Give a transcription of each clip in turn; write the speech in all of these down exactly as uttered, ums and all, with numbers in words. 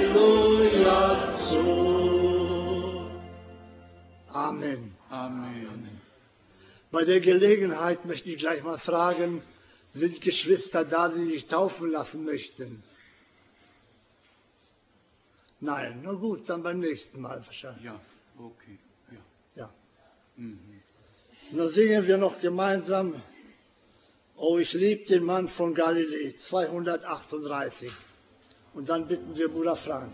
Halleluja zu. Amen. Amen. Bei der Gelegenheit möchte ich gleich mal fragen, sind Geschwister da, die sich taufen lassen möchten? Nein, na gut, dann beim nächsten Mal wahrscheinlich. Ja, okay. Ja. Ja. Mhm. Dann singen wir noch gemeinsam, Oh, ich lieb den Mann von Galiläa, zweihundertachtunddreißig. Und dann bitten wir Bruder Frank.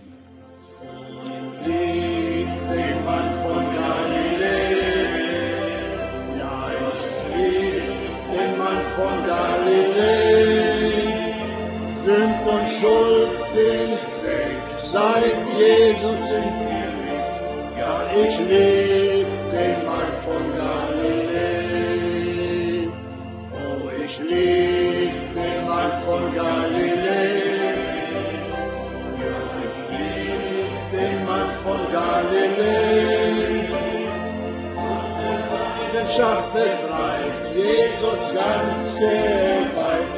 Ich lieb den Mann von Galiläa, ja, ich lieb den Mann von Galiläa. Sünd und Schuld sind weg, seit Jesus in mir lebt. Ja, ich lieb den Mann von Galiläa. Oh, ich lieb den Mann von Galiläa. Ja, ich lieb den Mann von Galiläa. Seine Leidenschaft befreit, Jesus ganz geweiht.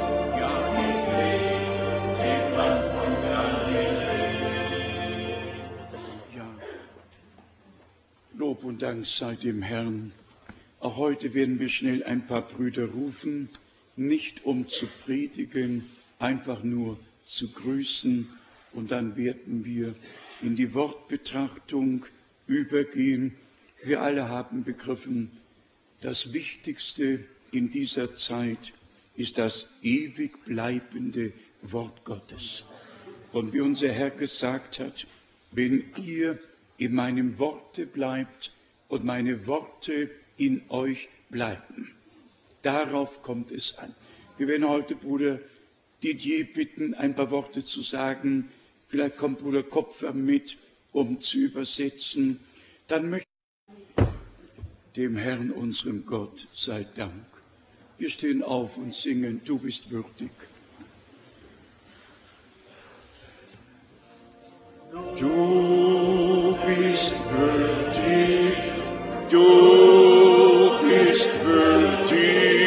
Lob und Dank sei dem Herrn. Auch heute werden wir schnell ein paar Brüder rufen, nicht um zu predigen, einfach nur zu grüßen. Und dann werden wir in die Wortbetrachtung übergehen. Wir alle haben begriffen, das Wichtigste in dieser Zeit ist das ewig bleibende Wort Gottes. Und wie unser Herr gesagt hat, wenn ihr in meinem Worte bleibt und meine Worte in euch bleiben. Darauf kommt es an. Wir werden heute Bruder Didier bitten, ein paar Worte zu sagen. Vielleicht kommt Bruder Kopfer mit, um zu übersetzen. Dann möchte ich dem Herrn, unserem Gott, sei Dank. Wir stehen auf und singen, du bist würdig. Du bist würdig, du bist würdig,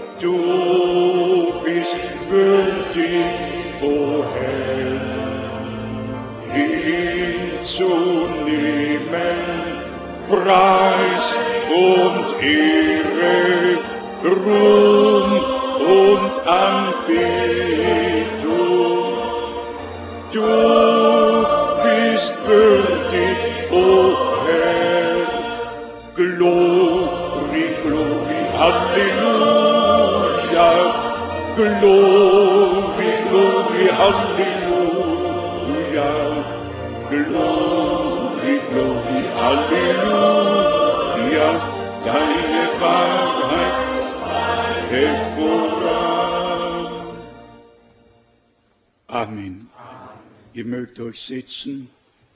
du bist würdig, o Herr, hinzunehmen, Preis und Ehre, Ruhm und Anbetung. Du bist würdig, o Herr, Glory, Glory, Halleluja, Glory, Glory, Halleluja, Glory, Glory, Halleluja, deine Wahrheit hervoran. Amen. Ihr mögt euch setzen.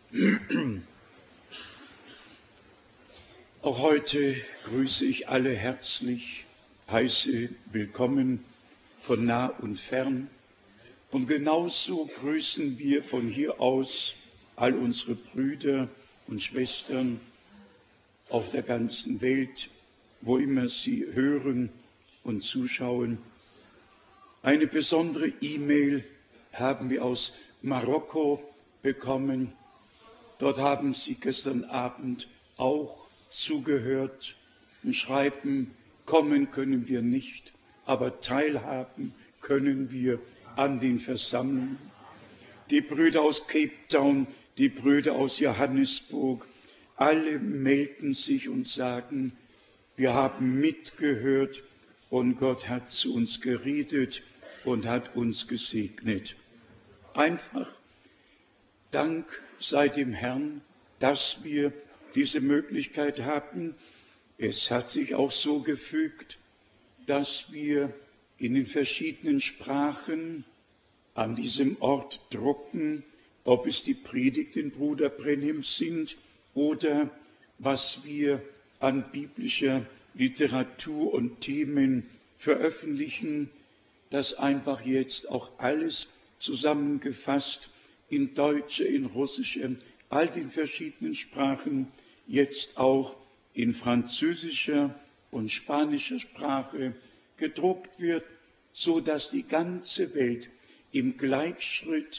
Auch heute grüße ich alle herzlich, heiße willkommen von nah und fern. Und genauso grüßen wir von hier aus all unsere Brüder und Schwestern auf der ganzen Welt, wo immer sie hören und zuschauen. Eine besondere E-Mail haben wir aus Marokko bekommen. Dort haben sie gestern Abend auch zugehört und schreiben, kommen können wir nicht, aber teilhaben können wir an den Versammlungen. Die Brüder aus Cape Town, die Brüder aus Johannesburg, alle melden sich und sagen, wir haben mitgehört und Gott hat zu uns geredet und hat uns gesegnet. Einfach Dank sei dem Herrn, dass wir diese Möglichkeit haben. Es hat sich auch so gefügt, dass wir in den verschiedenen Sprachen an diesem Ort drucken, ob es die Predigten Bruder Brenhims sind oder was wir an biblischer Literatur und Themen veröffentlichen, dass einfach jetzt auch alles zusammengefasst in deutscher, in russischer, all den verschiedenen Sprachen, jetzt auch in französischer und spanischer Sprache gedruckt wird, so dass die ganze Welt im Gleichschritt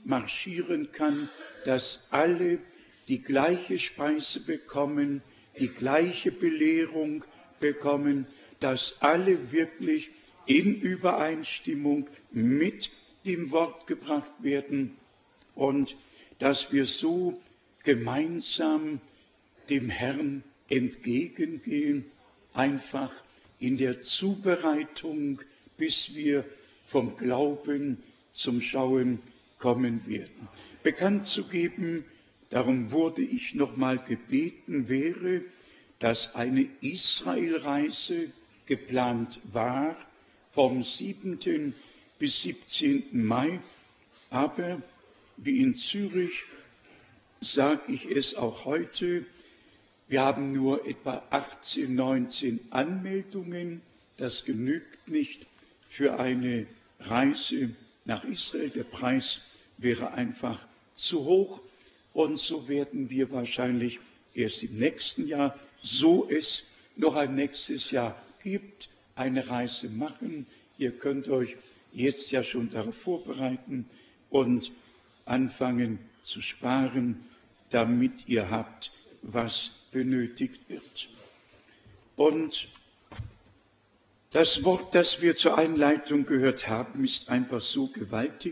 marschieren kann, dass alle die gleiche Speise bekommen, die gleiche Belehrung bekommen, dass alle wirklich in Übereinstimmung mit dem Wort gebracht werden und dass wir so gemeinsam dem Herrn entgegengehen, einfach in der Zubereitung, bis wir vom Glauben zum Schauen kommen werden. Bekannt zu geben, darum wurde ich nochmal gebeten, wäre, dass eine Israelreise geplant war, vom siebten bis siebzehnten Mai, aber wie in Zürich sage ich es auch heute, wir haben nur etwa achtzehn, neunzehn Anmeldungen. Das genügt nicht für eine Reise nach Israel. Der Preis wäre einfach zu hoch. Und so werden wir wahrscheinlich erst im nächsten Jahr, so es noch ein nächstes Jahr gibt, eine Reise machen. Ihr könnt euch jetzt ja schon darauf vorbereiten und anfangen zu sparen, damit ihr habt, was benötigt wird. Und das Wort, das wir zur Einleitung gehört haben, ist einfach so gewaltig.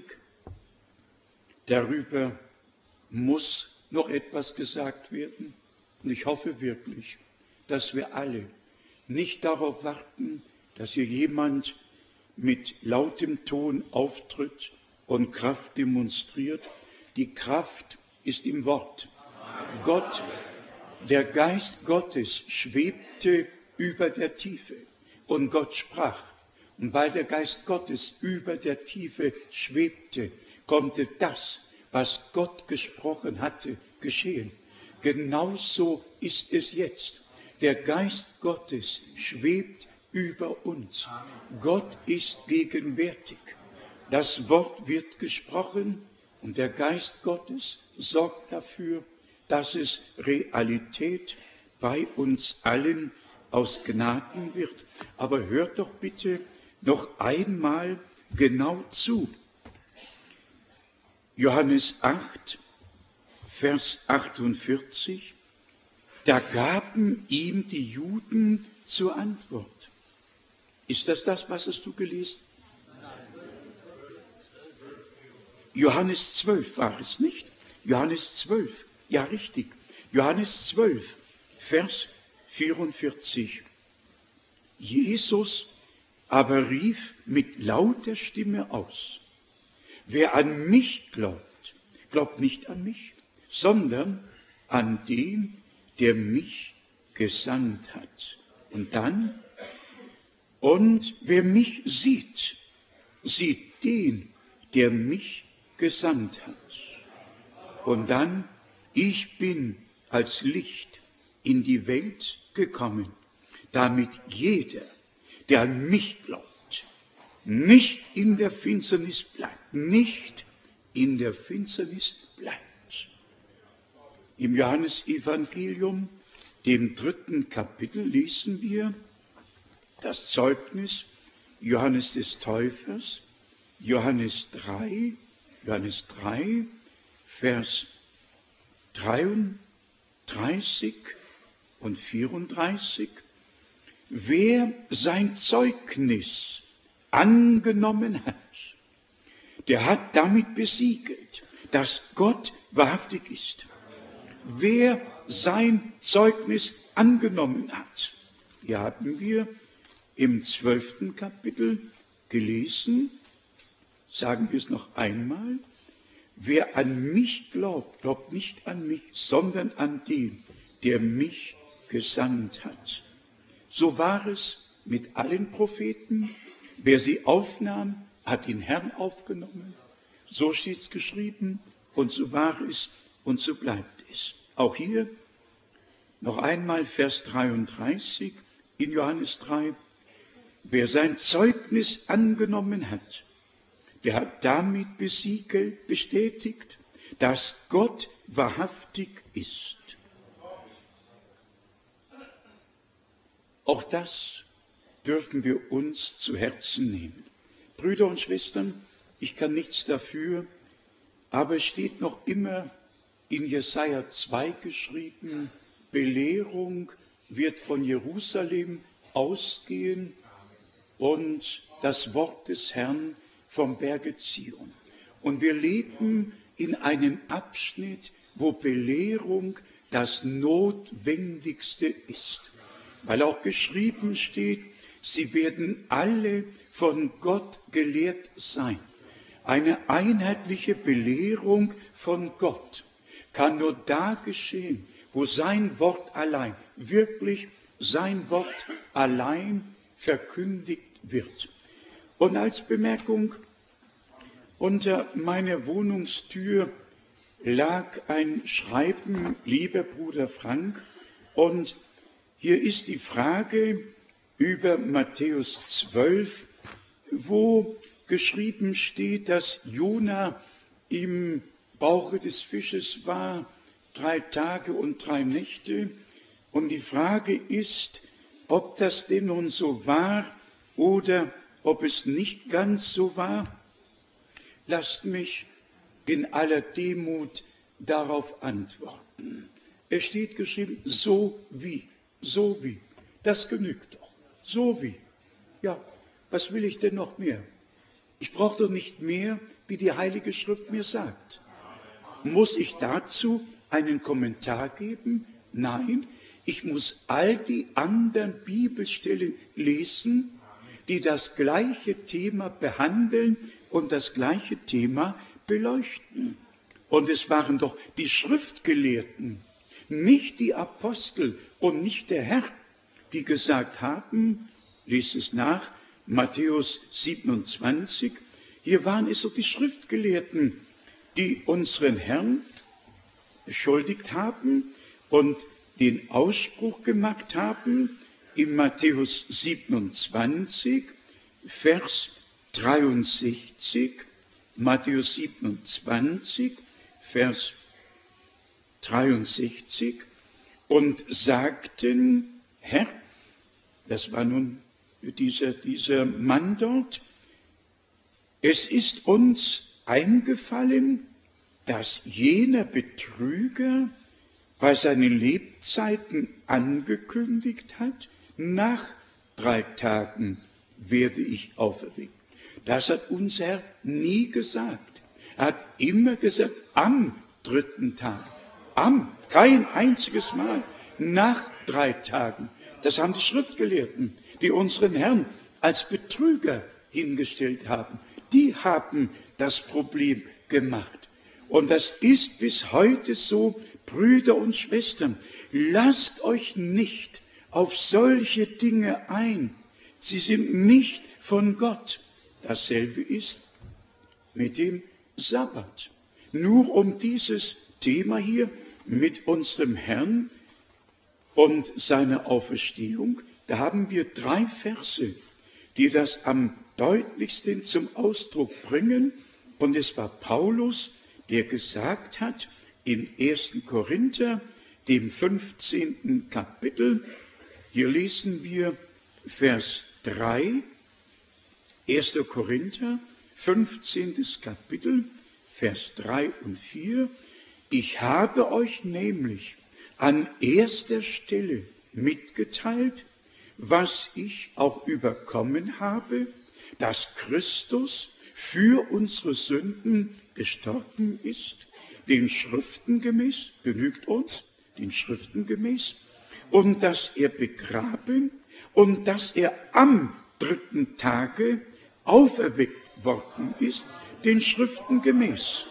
Darüber muss noch etwas gesagt werden. Und ich hoffe wirklich, dass wir alle nicht darauf warten, dass hier jemand mit lautem Ton auftritt und Kraft demonstriert. Die Kraft ist im Wort. Gott, der Geist Gottes schwebte über der Tiefe und Gott sprach. Und weil der Geist Gottes über der Tiefe schwebte, konnte das, was Gott gesprochen hatte, geschehen. Genauso ist es jetzt. Der Geist Gottes schwebt über uns. Gott ist gegenwärtig. Das Wort wird gesprochen und der Geist Gottes sorgt dafür, dass es Realität bei uns allen aus Gnaden wird. Aber hört doch bitte noch einmal genau zu. Johannes acht, Vers achtundvierzig, da gaben ihm die Juden zur Antwort. Ist das das, was hast du gelesen? Johannes zwölf war es nicht? Johannes zwölf, ja richtig. Johannes zwölf, Vers vierundvierzig. Jesus aber rief mit lauter Stimme aus: Wer an mich glaubt, glaubt nicht an mich, sondern an den, der mich gesandt hat. Und dann, und wer mich sieht, sieht den, der mich gesandt hat. Und dann, ich bin als Licht in die Welt gekommen, damit jeder, der an mich glaubt, nicht in der Finsternis bleibt, nicht in der Finsternis bleibt. Im Johannesevangelium, dem dritten Kapitel, lesen wir das Zeugnis Johannes des Täufers, Johannes drei, Johannes drei, Vers dreiunddreißig und vierunddreißig. Wer sein Zeugnis angenommen hat, der hat damit besiegelt, dass Gott wahrhaftig ist. Wer sein Zeugnis angenommen hat, hier haben wir im zwölften Kapitel gelesen, sagen wir es noch einmal, wer an mich glaubt, glaubt nicht an mich, sondern an den, der mich gesandt hat. So war es mit allen Propheten. Wer sie aufnahm, hat den Herrn aufgenommen. So steht es geschrieben und so war es und so bleibt es. Auch hier noch einmal Vers dreiunddreißig in Johannes drei. Wer sein Zeugnis angenommen hat, der hat damit besiegelt, bestätigt, dass Gott wahrhaftig ist. Auch das dürfen wir uns zu Herzen nehmen. Brüder und Schwestern, ich kann nichts dafür, aber es steht noch immer in Jesaja zwei geschrieben, Belehrung wird von Jerusalem ausgehen und das Wort des Herrn vom Berge Zion. Und wir leben in einem Abschnitt, wo Belehrung das Notwendigste ist, weil auch geschrieben steht, sie werden alle von Gott gelehrt sein. Eine einheitliche Belehrung von Gott kann nur da geschehen, wo sein Wort allein, wirklich sein Wort allein verkündigt wird. Und als Bemerkung, unter meiner Wohnungstür lag ein Schreiben, lieber Bruder Frank, und hier ist die Frage über Matthäus zwölf, wo geschrieben steht, dass Jona im Bauche des Fisches war, drei Tage und drei Nächte. Und die Frage ist, ob das denn nun so war oder ob es nicht ganz so war. Lasst mich in aller Demut darauf antworten. Es steht geschrieben, so wie, so wie. Das genügt doch. So wie. Ja, was will ich denn noch mehr? Ich brauche doch nicht mehr, wie die Heilige Schrift mir sagt. Muss ich dazu einen Kommentar geben? Nein, ich muss all die anderen Bibelstellen lesen, die das gleiche Thema behandeln und das gleiche Thema beleuchten. Und es waren doch die Schriftgelehrten, nicht die Apostel und nicht der Herr, die gesagt haben, liest es nach, Matthäus siebenundzwanzig, hier waren es doch die Schriftgelehrten, die unseren Herrn beschuldigt haben und den Ausspruch gemacht haben, in Matthäus siebenundzwanzig, Vers dreiundsechzig, Matthäus siebenundzwanzig, Vers dreiundsechzig, und sagten, Herr, das war nun dieser, dieser Mann dort, es ist uns eingefallen, dass jener Betrüger bei seinen Lebzeiten angekündigt hat, nach drei Tagen werde ich auferweckt. Das hat unser Herr nie gesagt. Er hat immer gesagt, am dritten Tag. Am, kein einziges Mal, nach drei Tagen. Das haben die Schriftgelehrten, die unseren Herrn als Betrüger hingestellt haben. Die haben das Problem gemacht. Und das ist bis heute so, Brüder und Schwestern, lasst euch nicht auf solche Dinge ein. Sie sind nicht von Gott. Dasselbe ist mit dem Sabbat. Nur um dieses Thema hier mit unserem Herrn und seiner Auferstehung, da haben wir drei Verse, die das am deutlichsten zum Ausdruck bringen. Und es war Paulus, der gesagt hat, in ersten Korinther, dem fünfzehnten Kapitel, hier lesen wir Vers drei, erster Korinther, fünfzehntes Kapitel, Vers drei und vier. Ich habe euch nämlich an erster Stelle mitgeteilt, was ich auch überkommen habe, dass Christus für unsere Sünden gestorben ist, den Schriften gemäß, genügt uns, den Schriften gemäß, und dass er begraben und dass er am dritten Tage auferweckt worden ist, den Schriften gemäß.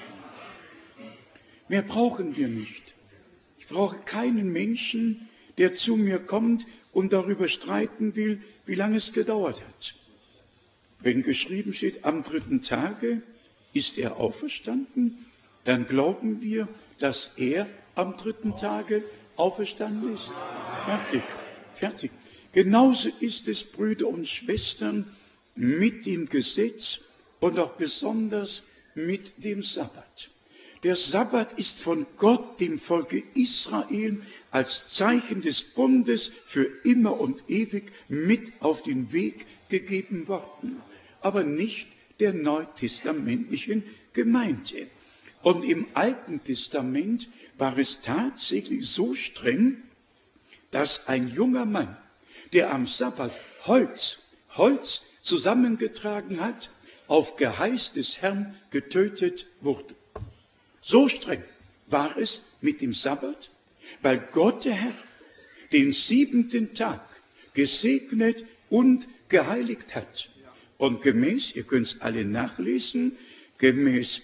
Mehr brauchen wir nicht. Ich brauche keinen Menschen, der zu mir kommt und darüber streiten will, wie lange es gedauert hat. Wenn geschrieben steht, am dritten Tage ist er auferstanden, dann glauben wir, dass er am dritten Tage auferstanden ist. Fertig, fertig. Genauso ist es, Brüder und Schwestern, mit dem Gesetz und auch besonders mit dem Sabbat. Der Sabbat ist von Gott dem Volke Israel als Zeichen des Bundes für immer und ewig mit auf den Weg gegeben worden, aber nicht der neutestamentlichen Gemeinde. Und im Alten Testament war es tatsächlich so streng, dass ein junger Mann, der am Sabbat Holz, Holz zusammengetragen hat, auf Geheiß des Herrn getötet wurde. So streng war es mit dem Sabbat, weil Gott der Herr den siebenten Tag gesegnet und geheiligt hat. Und gemäß, ihr könnt es alle nachlesen, gemäß,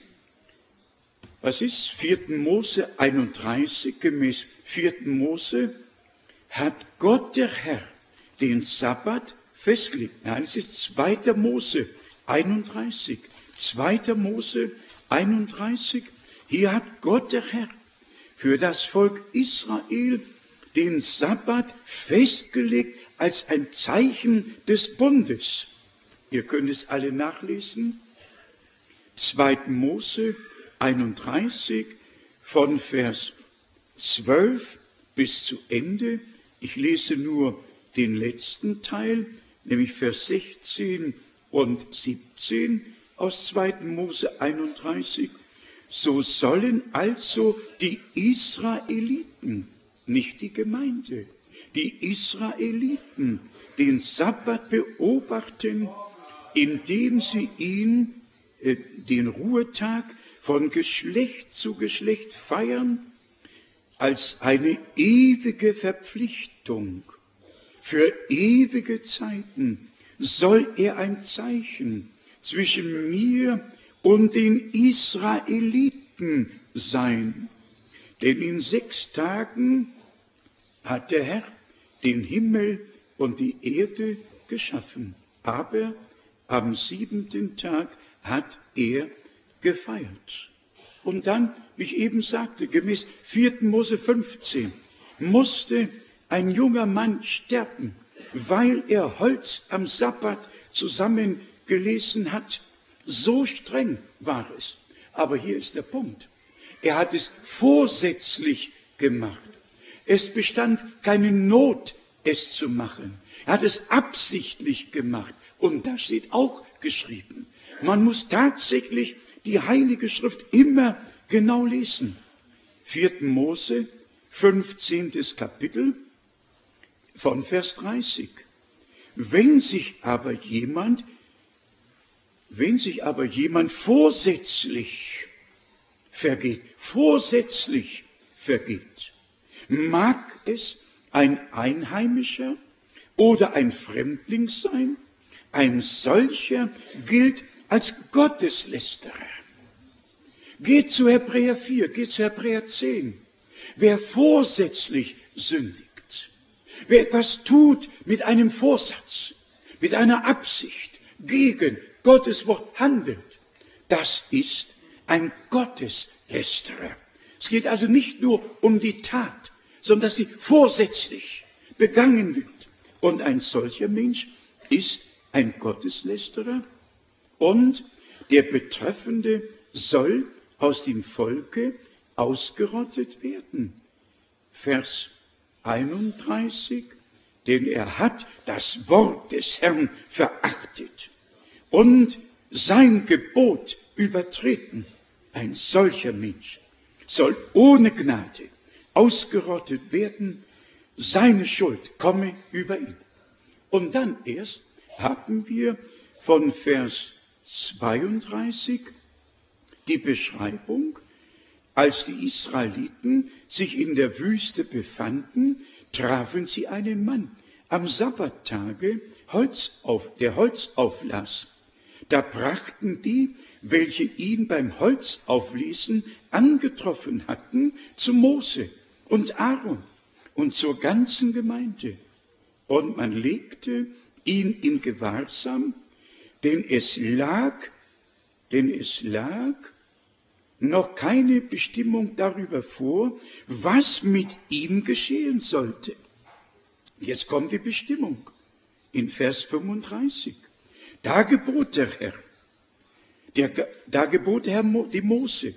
was ist, vierten Mose einunddreißig, gemäß vierten Mose, hat Gott der Herr den Sabbat festgelegt. Nein, es ist zweiter Mose einunddreißig. zweiter Mose einunddreißig. Hier hat Gott der Herr für das Volk Israel den Sabbat festgelegt als ein Zeichen des Bundes. Ihr könnt es alle nachlesen. zweiter Mose einunddreißig von Vers zwölf bis zu Ende. Ich lese nur den letzten Teil, nämlich Vers sechzehn und siebzehn aus zweiter Mose einunddreißig. So sollen also die Israeliten, nicht die Gemeinde, die Israeliten den Sabbat beobachten, indem sie ihn, äh, den Ruhetag, von Geschlecht zu Geschlecht feiern, als eine ewige Verpflichtung. Für ewige Zeiten soll er ein Zeichen zwischen mir und den Israeliten sein. Denn in sechs Tagen hat der Herr den Himmel und die Erde geschaffen. Aber am siebenten Tag hat er gefeiert. Und dann, wie ich eben sagte, gemäß vierten Mose fünfzehn, musste ein junger Mann sterben, weil er Holz am Sabbat zusammengelesen hat. So streng war es. Aber hier ist der Punkt. Er hat es vorsätzlich gemacht. Es bestand keine Not, es zu machen. Er hat es absichtlich gemacht. Und da steht auch geschrieben. Man muss tatsächlich die Heilige Schrift immer genau lesen. vierten Mose, fünfzehntes Kapitel von Vers dreißig. Wenn sich aber jemand, wenn sich aber jemand vorsätzlich vergeht, vorsätzlich vergeht, mag es ein Einheimischer oder ein Fremdling sein, ein solcher gilt als Gotteslästerer. Geht zu Hebräer vier, geht zu Hebräer zehn. Wer vorsätzlich sündigt, wer etwas tut mit einem Vorsatz, mit einer Absicht, gegen Gottes Wort handelt, das ist ein Gotteslästerer. Es geht also nicht nur um die Tat, sondern dass sie vorsätzlich begangen wird. Und ein solcher Mensch ist ein Gotteslästerer und der Betreffende soll aus dem Volke ausgerottet werden. Vers einunddreißig, denn er hat das Wort des Herrn verachtet und sein Gebot übertreten. Ein solcher Mensch soll ohne Gnade ausgerottet werden, seine Schuld komme über ihn. Und dann erst haben wir von Vers zweiunddreißig die Beschreibung, als die Israeliten sich in der Wüste befanden, trafen sie einen Mann am Sabbattage, Holz auf, der Holz auflas. Da brachten die, welche ihn beim Holzauflesen angetroffen hatten, zu Mose und Aaron und zur ganzen Gemeinde. Und man legte ihn in Gewahrsam, denn es lag, denn es lag noch keine Bestimmung darüber vor, was mit ihm geschehen sollte. Jetzt kommt die Bestimmung in Vers fünfunddreißig. Da gebot der Herr, der, da gebot der Herr die Mose,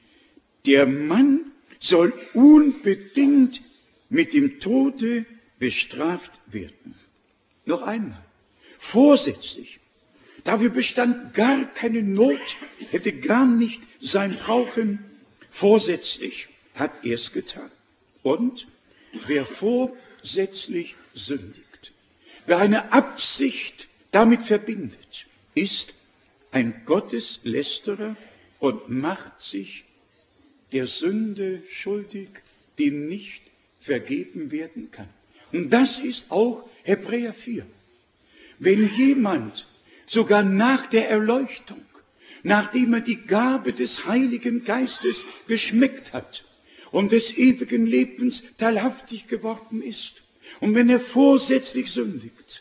der Mann soll unbedingt mit dem Tode bestraft werden. Noch einmal, vorsätzlich. Dafür bestand gar keine Not, hätte gar nicht sein brauchen. Vorsätzlich hat er es getan. Und wer vorsätzlich sündigt, wer eine Absicht damit verbindet, ist ein Gotteslästerer und macht sich der Sünde schuldig, die nicht vergeben werden kann. Und das ist auch Hebräer vier. Wenn jemand sogar nach der Erleuchtung, nachdem er die Gabe des Heiligen Geistes geschmeckt hat und des ewigen Lebens teilhaftig geworden ist, und wenn er vorsätzlich sündigt,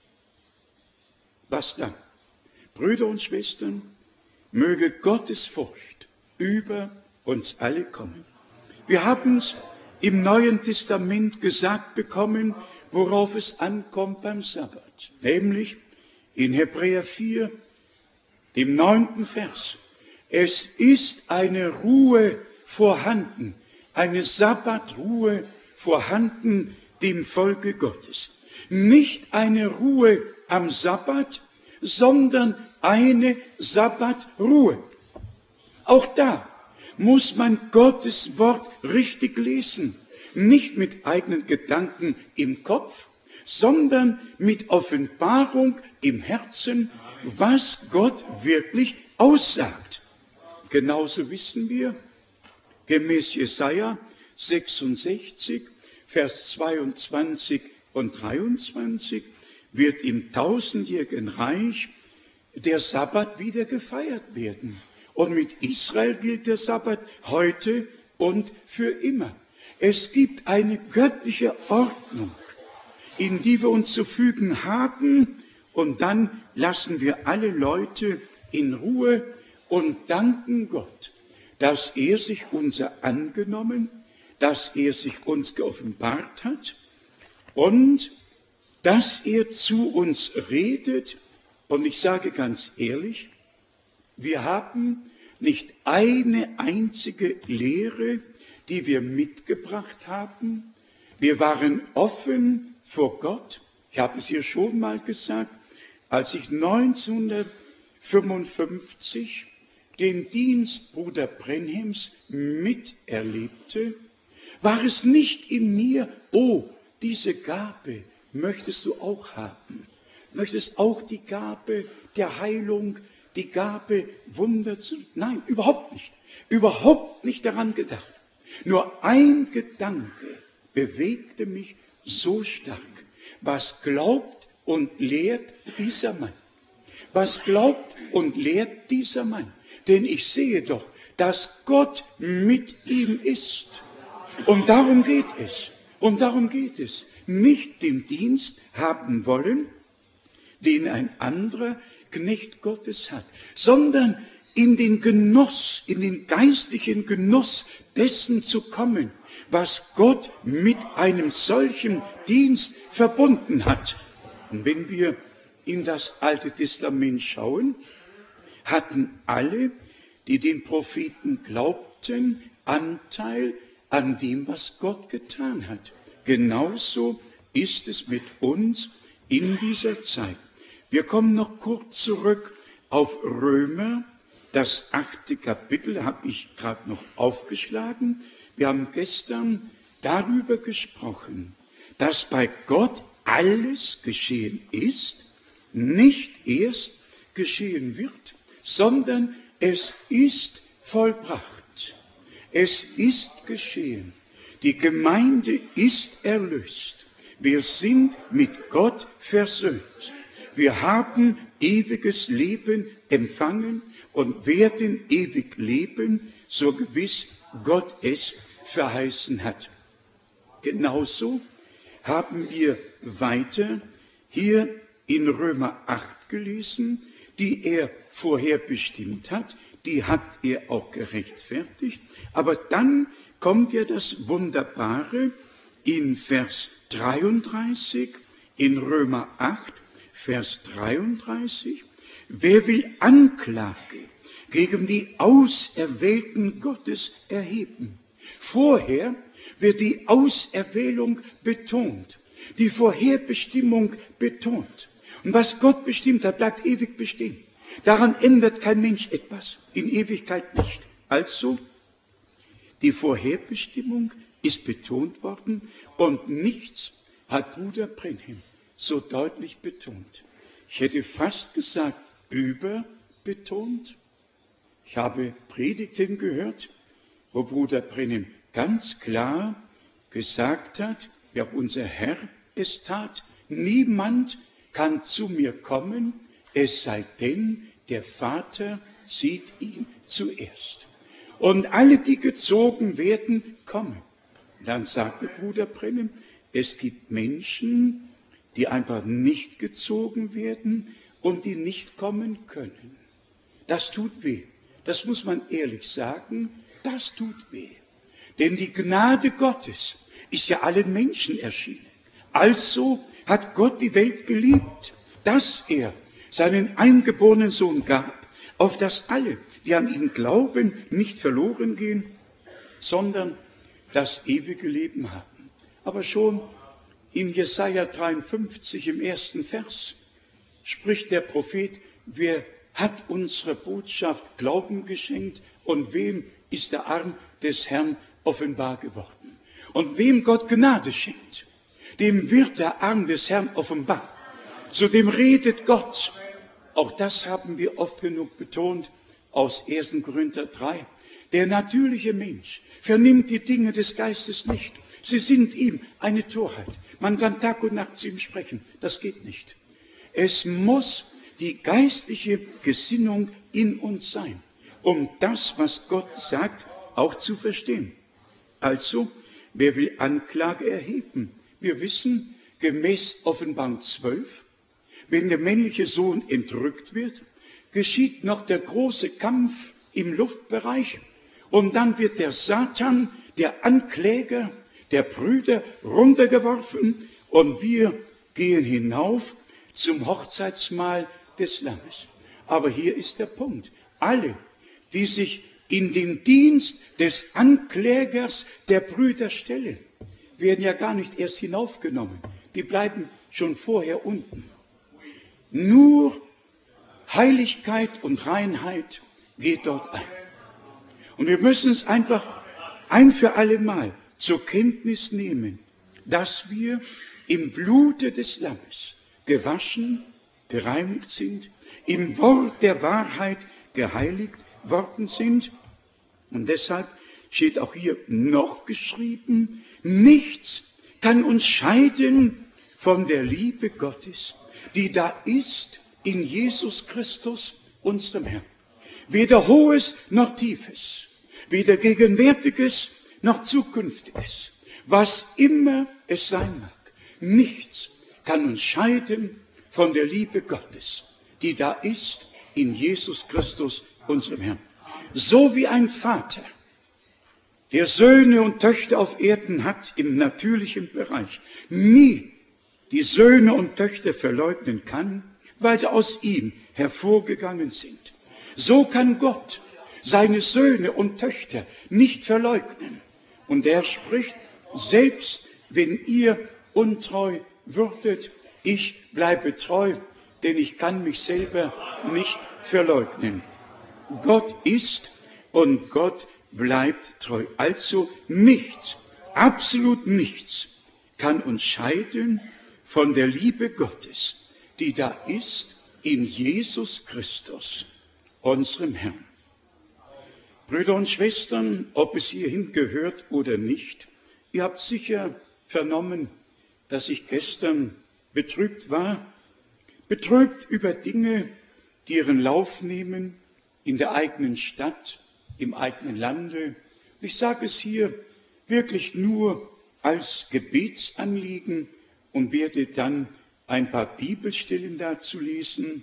was dann? Brüder und Schwestern, möge Gottes Furcht über uns alle kommen. Wir haben es im Neuen Testament gesagt bekommen, worauf es ankommt beim Sabbat, nämlich in Hebräer vier, dem neunten Vers. Es ist eine Ruhe vorhanden, eine Sabbatruhe vorhanden dem Volke Gottes. Nicht eine Ruhe am Sabbat, sondern eine Sabbatruhe. Auch da muss man Gottes Wort richtig lesen, nicht mit eigenen Gedanken im Kopf, sondern mit Offenbarung im Herzen, was Gott wirklich aussagt. Genauso wissen wir, gemäß Jesaja sechsundsechzig, Vers zweiundzwanzig und dreiundzwanzig, wird im tausendjährigen Reich der Sabbat wieder gefeiert werden. Und mit Israel gilt der Sabbat heute und für immer. Es gibt eine göttliche Ordnung, in die wir uns zu fügen haben, und dann lassen wir alle Leute in Ruhe und danken Gott, dass er sich unser angenommen, dass er sich uns geoffenbart hat und dass er zu uns redet. Und ich sage ganz ehrlich, wir haben nicht eine einzige Lehre, die wir mitgebracht haben. Wir waren offen vor Gott. Ich habe es hier schon mal gesagt, als ich neunzehnhundertfünfundfünfzig den Dienst Bruder Brenhims miterlebte, war es nicht in mir, oh, diese Gabe möchtest du auch haben. Möchtest auch die Gabe der Heilung, die Gabe Wunder zu... Nein, überhaupt nicht. Überhaupt nicht daran gedacht. Nur ein Gedanke bewegte mich so stark. Was glaubt und lehrt dieser Mann? Was glaubt und lehrt dieser Mann? Denn ich sehe doch, dass Gott mit ihm ist. Und darum geht es. Und darum geht es. Nicht den Dienst haben wollen, den ein anderer Knecht Gottes hat, sondern in den Genuss, in den geistlichen Genuss dessen zu kommen, was Gott mit einem solchen Dienst verbunden hat. Und wenn wir in das Alte Testament schauen, hatten alle, die den Propheten glaubten, Anteil an dem, was Gott getan hat. Genauso ist es mit uns in dieser Zeit. Wir kommen noch kurz zurück auf Römer, das achte Kapitel habe ich gerade noch aufgeschlagen. Wir haben gestern darüber gesprochen, dass bei Gott alles geschehen ist, nicht erst geschehen wird, sondern es ist vollbracht. Es ist geschehen. Die Gemeinde ist erlöst. Wir sind mit Gott versöhnt. Wir haben ewiges Leben empfangen und werden ewig leben, so gewiss Gott es verheißen hat. Genauso haben wir weiter hier in Römer acht gelesen, die er vorherbestimmt hat, die hat er auch gerechtfertigt. Aber dann kommt ja das Wunderbare in Vers dreiunddreißig, in Römer acht, Vers dreiunddreißig. Wer will Anklage gegen die Auserwählten Gottes erheben? Vorher wird die Auserwählung betont, die Vorherbestimmung betont. Und was Gott bestimmt hat, bleibt ewig bestehen. Daran ändert kein Mensch etwas, in Ewigkeit nicht. Also, Die Vorherbestimmung ist betont worden und nichts hat Bruder Brenhem so deutlich betont. Ich hätte fast gesagt, überbetont. Ich habe Predigten gehört, wo Bruder Brenhem ganz klar gesagt hat, wie auch unser Herr es tat, niemand kann zu mir kommen, es sei denn, der Vater zieht ihn zuerst. Und alle, die gezogen werden, kommen. Dann sagte Bruder Brenhem, es gibt Menschen, die einfach nicht gezogen werden und die nicht kommen können. Das tut weh. Das muss man ehrlich sagen, das tut weh. Denn die Gnade Gottes ist ja allen Menschen erschienen. Also hat Gott die Welt geliebt, dass er seinen eingeborenen Sohn gab, auf dass alle, die an ihn glauben, nicht verloren gehen, sondern das ewige Leben haben. Aber schon in Jesaja dreiundfünfzig im ersten Vers spricht der Prophet, wer hat unsere Botschaft Glauben geschenkt und wem ist der Arm des Herrn offenbar geworden? Und wem Gott Gnade schenkt, dem wird der Arm des Herrn offenbar. Zu dem redet Gott. Auch das haben wir oft genug betont aus ersten Korinther drei. Der natürliche Mensch vernimmt die Dinge des Geistes nicht. Sie sind ihm eine Torheit. Man kann Tag und Nacht zu ihm sprechen. Das geht nicht. Es muss die geistliche Gesinnung in uns sein, um das, was Gott sagt, auch zu verstehen. Also, wer will Anklage erheben? Wir wissen, gemäß Offenbarung zwölf, wenn der männliche Sohn entrückt wird, geschieht noch der große Kampf im Luftbereich und dann wird der Satan, der Ankläger der Brüder, runtergeworfen und wir gehen hinauf zum Hochzeitsmahl des Lammes. Aber hier ist der Punkt. Alle, die sich in den Dienst des Anklägers der Brüder stellen, werden ja gar nicht erst hinaufgenommen. Die bleiben schon vorher unten. Nur Heiligkeit und Reinheit geht dort ein. Und wir müssen es einfach ein für alle Mal zur Kenntnis nehmen, dass wir im Blute des Lammes gewaschen, gereinigt sind, im Wort der Wahrheit geheiligt worden sind. Und deshalb steht auch hier noch geschrieben, nichts kann uns scheiden von der Liebe Gottes, die da ist in Jesus Christus, unserem Herrn. Weder Hohes noch Tiefes, weder Gegenwärtiges noch Zukünftiges, was immer es sein mag, nichts kann uns scheiden von der Liebe Gottes, die da ist in Jesus Christus, unserem Herrn. So wie ein Vater, der Söhne und Töchter auf Erden hat im natürlichen Bereich, nie die Söhne und Töchter verleugnen kann, weil sie aus ihm hervorgegangen sind. So kann Gott seine Söhne und Töchter nicht verleugnen. Und er spricht, selbst wenn ihr untreu würdet, ich bleibe treu, denn ich kann mich selber nicht verleugnen. Gott ist und Gott bleibt treu. Also nichts, absolut nichts kann uns scheiden von der Liebe Gottes, die da ist in Jesus Christus, unserem Herrn. Brüder und Schwestern, ob es hierhin gehört oder nicht, ihr habt sicher vernommen, dass ich gestern betrübt war, betrübt über Dinge, die ihren Lauf nehmen in der eigenen Stadt, im eigenen Lande. Ich sage es hier wirklich nur als Gebetsanliegen und werde dann ein paar Bibelstellen dazu lesen.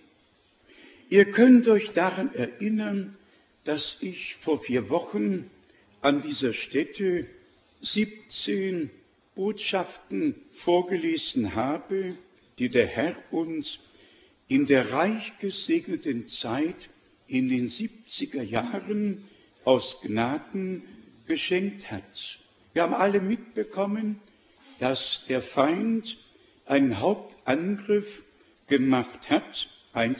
Ihr könnt euch daran erinnern, dass ich vor vier Wochen an dieser Stätte siebzehn Botschaften vorgelesen habe, die der Herr uns in der reich gesegneten Zeit in den siebziger Jahren aus Gnaden geschenkt hat. Wir haben alle mitbekommen, dass der Feind einen Hauptangriff gemacht hat.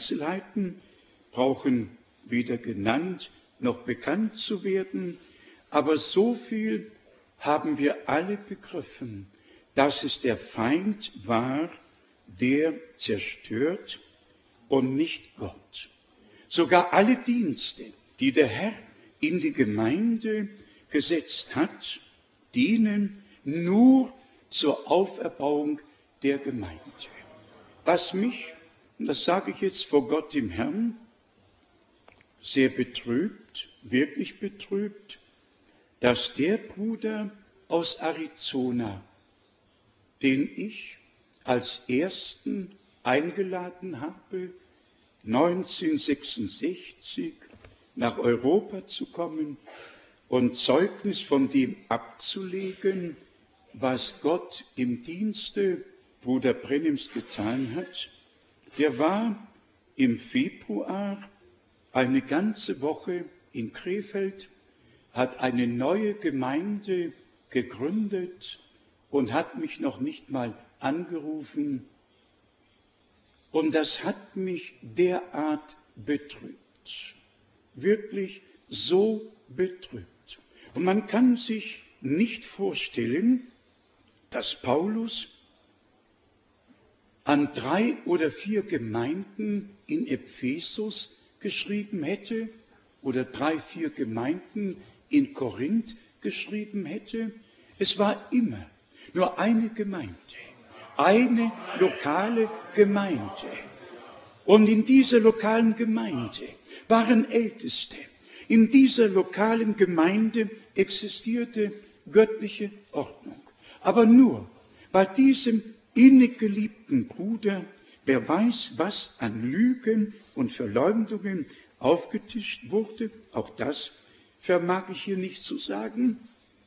Einzelheiten brauchen weder genannt noch bekannt zu werden. Aber so viel haben wir alle begriffen, dass es der Feind war, der zerstört und nicht Gott. Sogar alle Dienste, die der Herr in die Gemeinde gesetzt hat, dienen nur zur Auferbauung der Gemeinde. Was mich, und das sage ich jetzt vor Gott dem Herrn, sehr betrübt, wirklich betrübt, dass der Bruder aus Arizona, den ich als ersten eingeladen habe, neunzehnhundertsechsundsechzig nach Europa zu kommen und Zeugnis von dem abzulegen, was Gott im Dienste Bruder Brennims getan hat, der war im Februar eine ganze Woche in Krefeld, hat eine neue Gemeinde gegründet und hat mich noch nicht mal angerufen. Und das hat mich derart betrübt, wirklich so betrübt. Und man kann sich nicht vorstellen, dass Paulus an drei oder vier Gemeinden in Ephesus geschrieben hätte oder drei, vier Gemeinden in Korinth geschrieben hätte. Es war immer nur eine Gemeinde, eine lokale Gemeinde. Und in dieser lokalen Gemeinde waren Älteste. In dieser lokalen Gemeinde existierte göttliche Ordnung. Aber nur bei diesem innig geliebten Bruder, wer weiß, was an Lügen und Verleumdungen aufgetischt wurde, auch das vermag ich hier nicht zu sagen,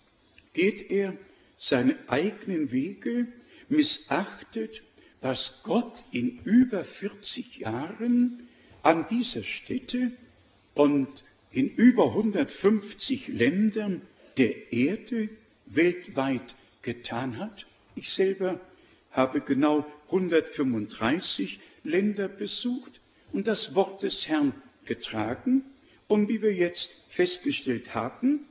geht er seine eigenen Wege, missachtet, was Gott in über vierzig Jahren an dieser Stätte und in über hundertfünfzig Ländern der Erde weltweit getan hat. Ich selber habe genau hundertfünfunddreißig Länder besucht und das Wort des Herrn getragen. Und wie wir jetzt festgestellt haben,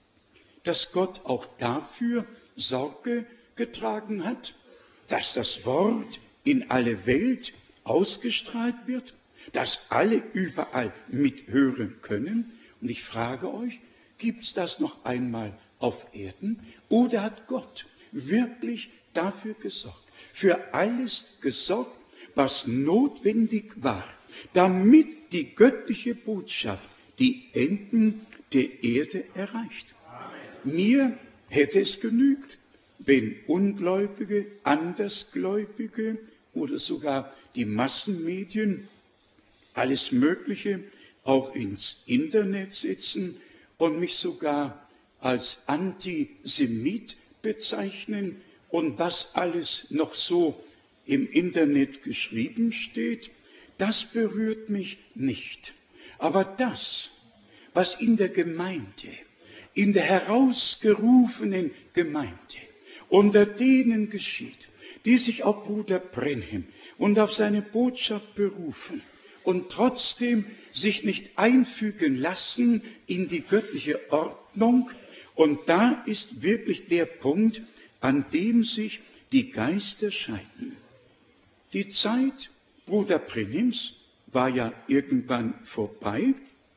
dass Gott auch dafür Sorge getragen hat, dass das Wort in alle Welt ausgestrahlt wird, dass alle überall mithören können. Und ich frage euch, gibt es das noch einmal auf Erden? Oder hat Gott wirklich dafür gesorgt, für alles gesorgt, was notwendig war, damit die göttliche Botschaft die Enden der Erde erreicht? Amen. Mir hätte es genügt, wenn Ungläubige, Andersgläubige oder sogar die Massenmedien alles Mögliche auch ins Internet setzen und mich sogar als Antisemit bezeichnen und was alles noch so im Internet geschrieben steht, das berührt mich nicht. Aber das, was in der Gemeinde, in der herausgerufenen Gemeinde, unter denen geschieht, die sich auf Bruder Brennim und auf seine Botschaft berufen und trotzdem sich nicht einfügen lassen in die göttliche Ordnung. Und da ist wirklich der Punkt, an dem sich die Geister scheiden. Die Zeit Bruder Brennims war ja irgendwann vorbei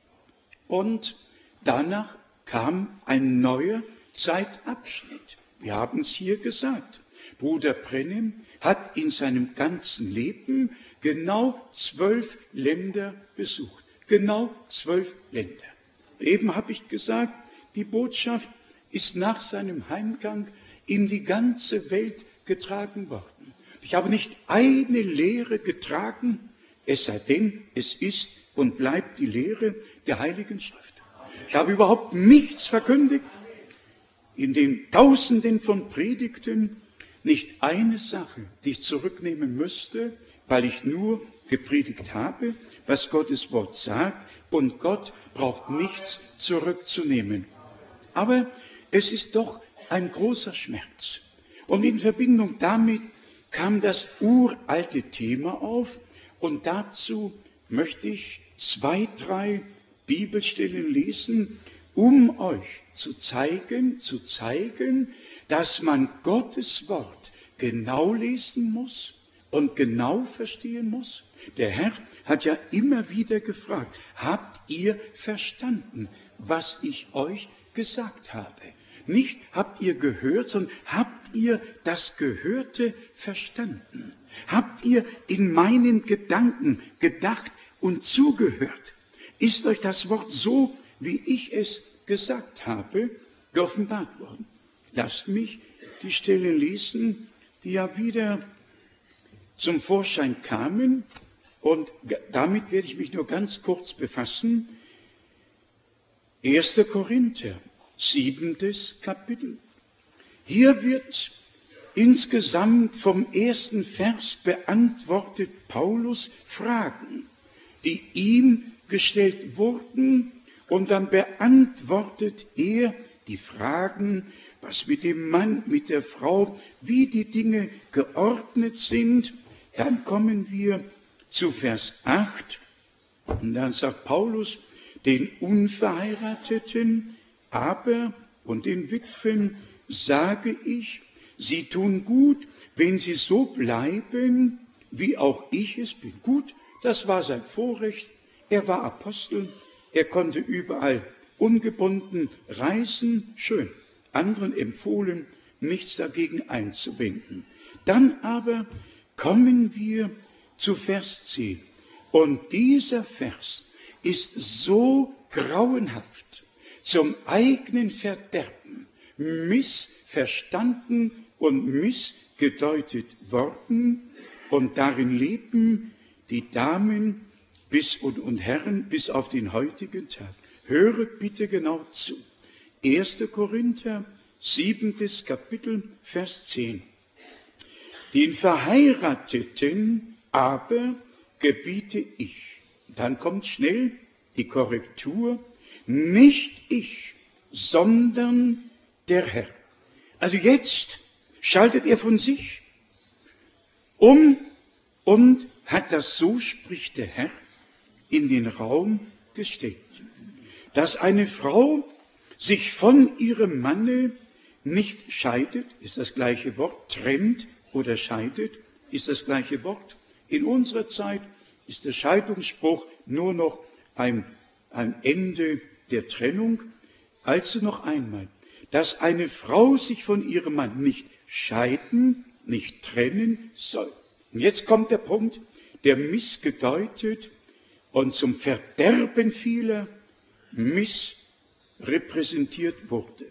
und danach kam ein neuer Zeitabschnitt. Wir haben es hier gesagt. Bruder Brennim hat in seinem ganzen Leben genau zwölf Länder besucht. Genau zwölf Länder. Eben habe ich gesagt, die Botschaft ist nach seinem Heimgang in die ganze Welt getragen worden. Ich habe nicht eine Lehre getragen, es sei denn, es ist und bleibt die Lehre der Heiligen Schrift. Ich habe überhaupt nichts verkündigt. In den Tausenden von Predigten nicht eine Sache, die ich zurücknehmen müsste, weil ich nur gepredigt habe, was Gottes Wort sagt, und Gott braucht nichts zurückzunehmen. Aber es ist doch ein großer Schmerz. Und in Verbindung damit kam das uralte Thema auf, und dazu möchte ich zwei, drei Bibelstellen lesen, um euch zu zeigen, zu zeigen, dass man Gottes Wort genau lesen muss und genau verstehen muss. Der Herr hat ja immer wieder gefragt, habt ihr verstanden, was ich euch gesagt habe? Nicht habt ihr gehört, sondern habt ihr das Gehörte verstanden? Habt ihr in meinen Gedanken gedacht und zugehört? Ist euch das Wort so, wie ich es gesagt habe, geoffenbart worden? Lasst mich die Stellen lesen, die ja wieder zum Vorschein kamen, und damit werde ich mich nur ganz kurz befassen. erster Korinther, siebentes Kapitel. Hier wird insgesamt vom ersten Vers beantwortet Paulus Fragen, die ihm gestellt wurden, und dann beantwortet er die Fragen, was mit dem Mann, mit der Frau, wie die Dinge geordnet sind. Dann kommen wir zu Vers acht, und dann sagt Paulus, den Unverheirateten aber und den Witwen sage ich, sie tun gut, wenn sie so bleiben, wie auch ich es bin. Gut, das war sein Vorrecht. Er war Apostel, er konnte überall ungebunden reisen, schön, anderen empfohlen, nichts dagegen einzuwenden. Dann aber kommen wir zu Vers zehn. Und dieser Vers ist so grauenhaft zum eigenen Verderben missverstanden und missgedeutet worden, und darin leben die Damen bis und, und Herren bis auf den heutigen Tag. Höret bitte genau zu. erster Korinther, siebentes Kapitel, Vers zehn. Den Verheirateten aber gebiete ich. Dann kommt schnell die Korrektur. Nicht ich, sondern der Herr. Also jetzt schaltet er von sich um und hat das, so spricht der Herr, in den Raum gestellt. Dass eine Frau sich von ihrem Manne nicht scheidet, ist das gleiche Wort, trennt oder scheidet, ist das gleiche Wort. In unserer Zeit ist der Scheidungsspruch nur noch ein, ein Ende der Trennung. Also noch einmal, dass eine Frau sich von ihrem Mann nicht scheiden, nicht trennen soll. Und jetzt kommt der Punkt, der missgedeutet und zum Verderben vieler missrepräsentiert wurde.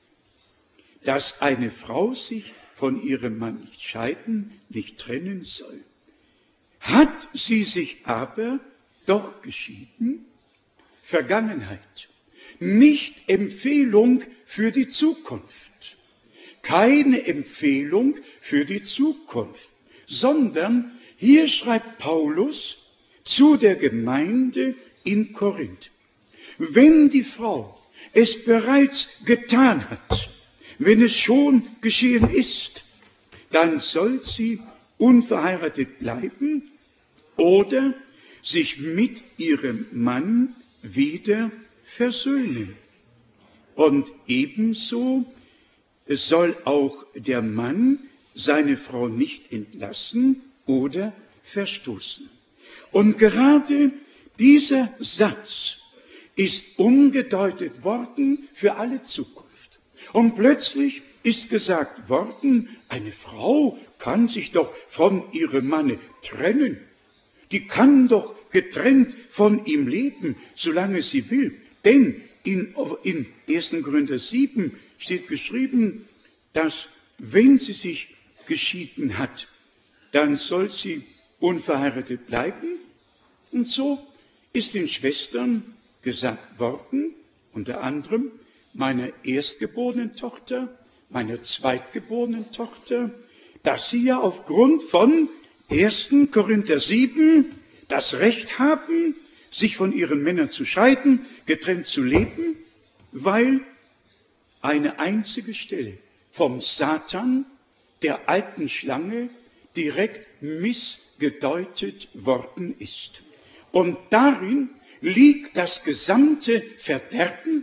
Dass eine Frau sich von ihrem Mann nicht scheiden, nicht trennen soll. Hat sie sich aber doch geschieden? Vergangenheit. Nicht Empfehlung für die Zukunft. Keine Empfehlung für die Zukunft, sondern hier schreibt Paulus zu der Gemeinde in Korinth. Wenn die Frau es bereits getan hat, wenn es schon geschehen ist, dann soll sie unverheiratet bleiben oder sich mit ihrem Mann wieder versöhnen. Und ebenso soll auch der Mann seine Frau nicht entlassen oder verstoßen. Und gerade dieser Satz ist umgedeutet worden für alle Zukunft. Und plötzlich ist gesagt worden, eine Frau kann sich doch von ihrem Manne trennen. Die kann doch getrennt von ihm leben, solange sie will. Denn in, in erster Korinther sieben steht geschrieben, dass wenn sie sich geschieden hat, dann soll sie unverheiratet bleiben. Und so ist den Schwestern gesagt worden, unter anderem meiner erstgeborenen Tochter, meiner zweitgeborenen Tochter, dass sie ja aufgrund von erster Korinther sieben das Recht haben, sich von ihren Männern zu scheiden, getrennt zu leben, weil eine einzige Stelle vom Satan, der alten Schlange, direkt missgedeutet worden ist. Und darin liegt das gesamte Verderben,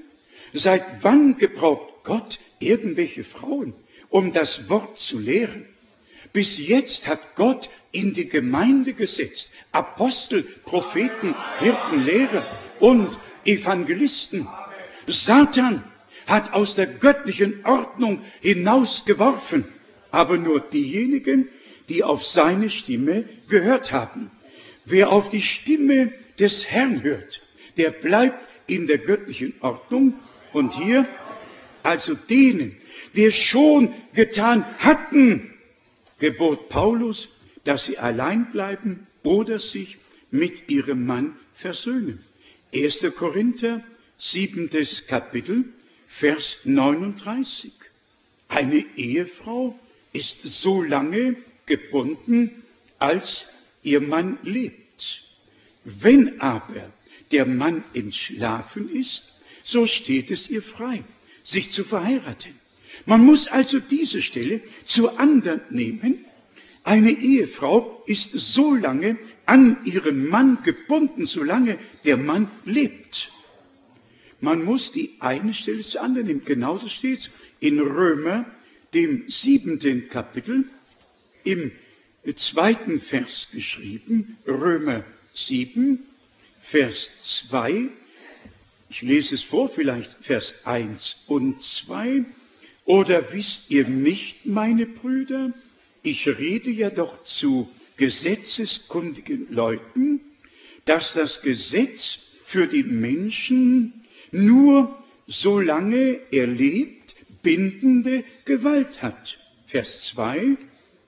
Seit wann gebraucht Gott irgendwelche Frauen, um das Wort zu lehren? Bis jetzt hat Gott in die Gemeinde gesetzt Apostel, Propheten, Hirten, Lehrer und Evangelisten. Satan hat aus der göttlichen Ordnung hinausgeworfen, aber nur diejenigen, die auf seine Stimme gehört haben. Wer auf die Stimme des Herrn hört, der bleibt in der göttlichen Ordnung. Und hier also denen, die es schon getan hatten, gebot Paulus, dass sie allein bleiben oder sich mit ihrem Mann versöhnen. erster Korinther, siebentes Kapitel, Vers neununddreißig. Eine Ehefrau ist so lange gebunden, als ihr Mann lebt. Wenn aber der Mann entschlafen ist, so steht es ihr frei, sich zu verheiraten. Man muss also diese Stelle zur anderen nehmen. Eine Ehefrau ist so lange an ihren Mann gebunden, solange der Mann lebt. Man muss die eine Stelle zur anderen nehmen. Genauso steht es in Römer, dem siebenten Kapitel, im zweiten Vers geschrieben, Römer sieben, Vers zwei. Ich lese es vor, vielleicht Vers eins und zwei. Oder wisst ihr nicht, meine Brüder, ich rede ja doch zu gesetzeskundigen Leuten, dass das Gesetz für die Menschen nur solange er lebt, bindende Gewalt hat. Vers zwei.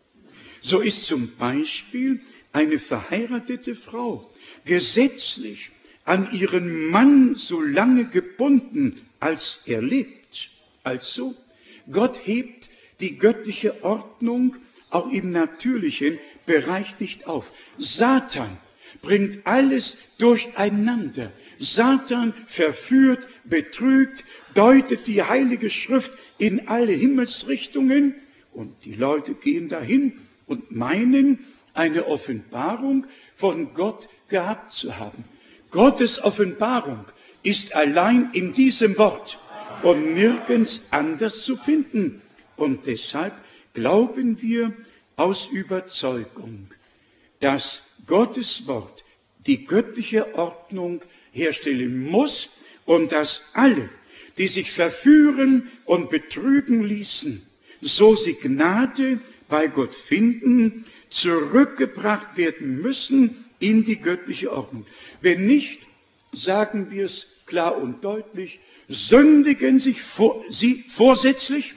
So ist zum Beispiel eine verheiratete Frau gesetzlich an ihren Mann so lange gebunden, als er lebt. Also, Gott hebt die göttliche Ordnung auch im natürlichen Bereich nicht auf. Satan bringt alles durcheinander. Satan verführt, betrügt, deutet die Heilige Schrift in alle Himmelsrichtungen und die Leute gehen dahin und meinen, eine Offenbarung von Gott gehabt zu haben. Gottes Offenbarung ist allein in diesem Wort und nirgends anders zu finden. Und deshalb glauben wir aus Überzeugung, dass Gottes Wort die göttliche Ordnung herstellen muss und dass alle, die sich verführen und betrügen ließen, so sie Gnade bei Gott finden, zurückgebracht werden müssen in die göttliche Ordnung. Wenn nicht, sagen wir es klar und deutlich, sündigen sich vor, sie vorsätzlich,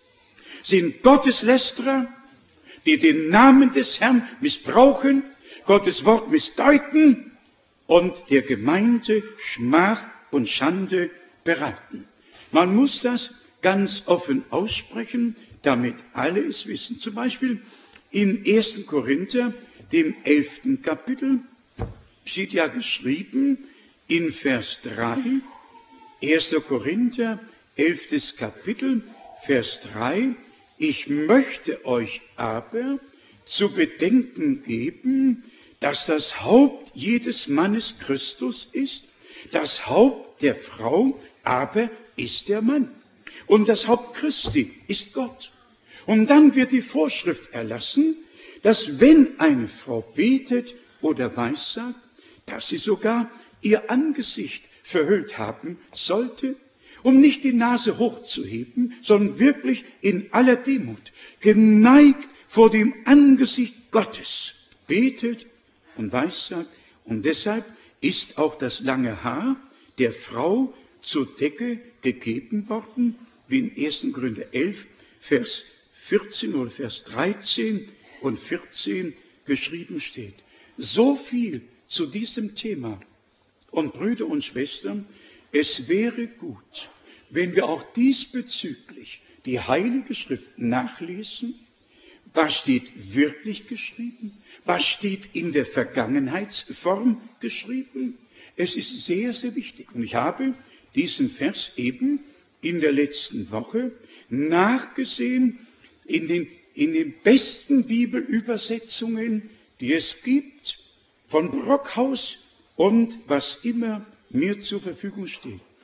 sind Gotteslästerer, die den Namen des Herrn missbrauchen, Gottes Wort missdeuten und der Gemeinde Schmach und Schande bereiten. Man muss das ganz offen aussprechen, damit alle es wissen. Zum Beispiel in ersten Korinther, dem elften Kapitel, steht ja geschrieben in Vers drei, erster Korinther, elftes Kapitel, Vers drei, ich möchte euch aber zu bedenken geben, dass das Haupt jedes Mannes Christus ist, das Haupt der Frau aber ist der Mann. Und das Haupt Christi ist Gott. Und dann wird die Vorschrift erlassen, dass wenn eine Frau betet oder weissagt, dass sie sogar ihr Angesicht verhüllt haben sollte, um nicht die Nase hochzuheben, sondern wirklich in aller Demut, geneigt vor dem Angesicht Gottes, betet und weissagt. Und deshalb ist auch das lange Haar der Frau zur Decke gegeben worden, wie in ersten Korinther elf, Vers vierzehn oder Vers dreizehn und vierzehn geschrieben steht. So viel zu diesem Thema. Und Brüder und Schwestern, es wäre gut, wenn wir auch diesbezüglich die Heilige Schrift nachlesen. Was steht wirklich geschrieben? Was steht in der Vergangenheitsform geschrieben? Es ist sehr, sehr wichtig. Und ich habe diesen Vers eben in der letzten Woche nachgesehen in den, in den besten Bibelübersetzungen, die es gibt, von Brockhaus und was immer mir zur Verfügung steht.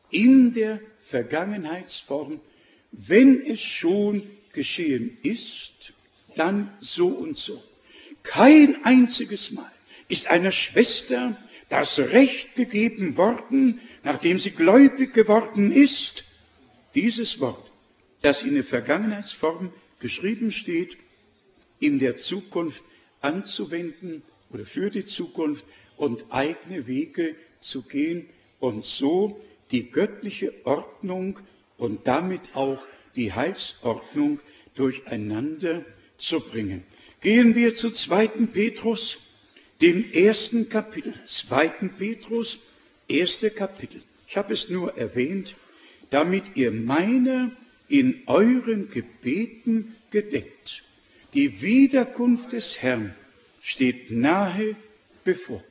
in der Vergangenheitsform, wenn es schon geschehen ist, dann so und so. Kein einziges Mal ist einer Schwester das Recht gegeben worden, nachdem sie gläubig geworden ist, dieses Wort, das in der Vergangenheitsform geschrieben steht, in der Zukunft anzuwenden oder für die Zukunft und eigene Wege zu gehen und so die göttliche Ordnung und damit auch die Heilsordnung durcheinander zu bringen. Gehen wir zu zweiten Petrus, dem ersten Kapitel. zweiten Petrus, erste Kapitel. Ich habe es nur erwähnt, damit ihr meiner in euren Gebeten gedenkt. Die Wiederkunft des Herrn steht nahe bevor.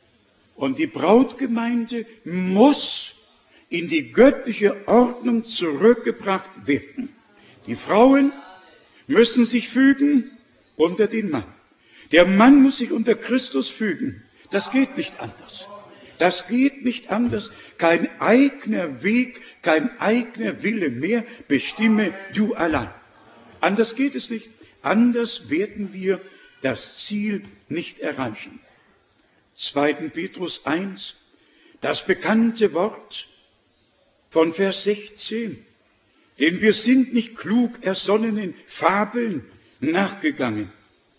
Und die Brautgemeinde muss in die göttliche Ordnung zurückgebracht werden. Die Frauen müssen sich fügen unter den Mann. Der Mann muss sich unter Christus fügen. Das geht nicht anders. Das geht nicht anders. Kein eigener Weg, kein eigener Wille mehr bestimme du allein. Anders geht es nicht. Anders werden wir das Ziel nicht erreichen. zweiten Petrus eins, das bekannte Wort von Vers sechzehn. Denn wir sind nicht klug ersonnenen Fabeln nachgegangen,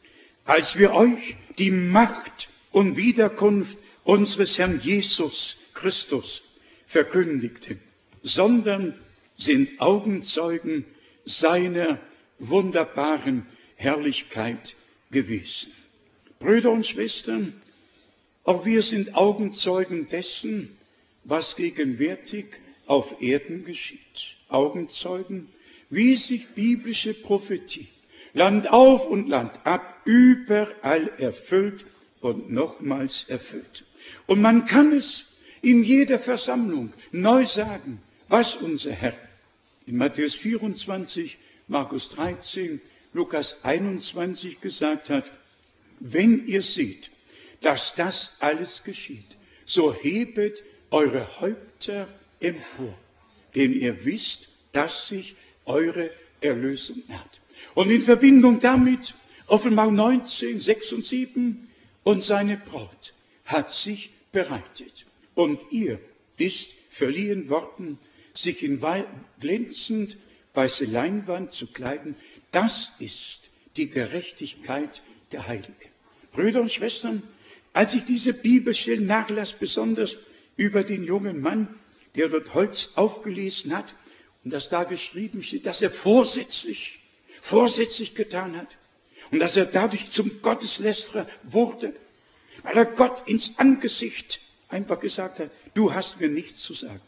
als wir euch die Macht und Wiederkunft unseres Herrn Jesus Christus verkündigten, sondern sind Augenzeugen seiner wunderbaren Herrlichkeit gewesen. Brüder und Schwestern, auch wir sind Augenzeugen dessen, was gegenwärtig auf Erden geschieht. Augenzeugen, wie sich biblische Prophetie Land auf und Land ab überall erfüllt und nochmals erfüllt. Und man kann es in jeder Versammlung neu sagen, was unser Herr in Matthäus vierundzwanzig, Markus dreizehn, Lukas einundzwanzig gesagt hat: Wenn ihr seht, dass das alles geschieht, so hebet eure Häupter empor, denn ihr wisst, dass sich eure Erlösung naht. Und in Verbindung damit Offenbarung neunzehn, sechs und sieben, und seine Braut hat sich bereitet. Und ihr ist verliehen worden, sich in glänzend weiße Leinwand zu kleiden. Das ist die Gerechtigkeit der Heiligen. Brüder und Schwestern, als ich diese Bibelstellen nachlas, besonders über den jungen Mann, der dort Holz aufgelesen hat, und dass da geschrieben steht, dass er vorsätzlich, vorsätzlich getan hat und dass er dadurch zum Gotteslästerer wurde, weil er Gott ins Angesicht einfach gesagt hat: Du hast mir nichts zu sagen.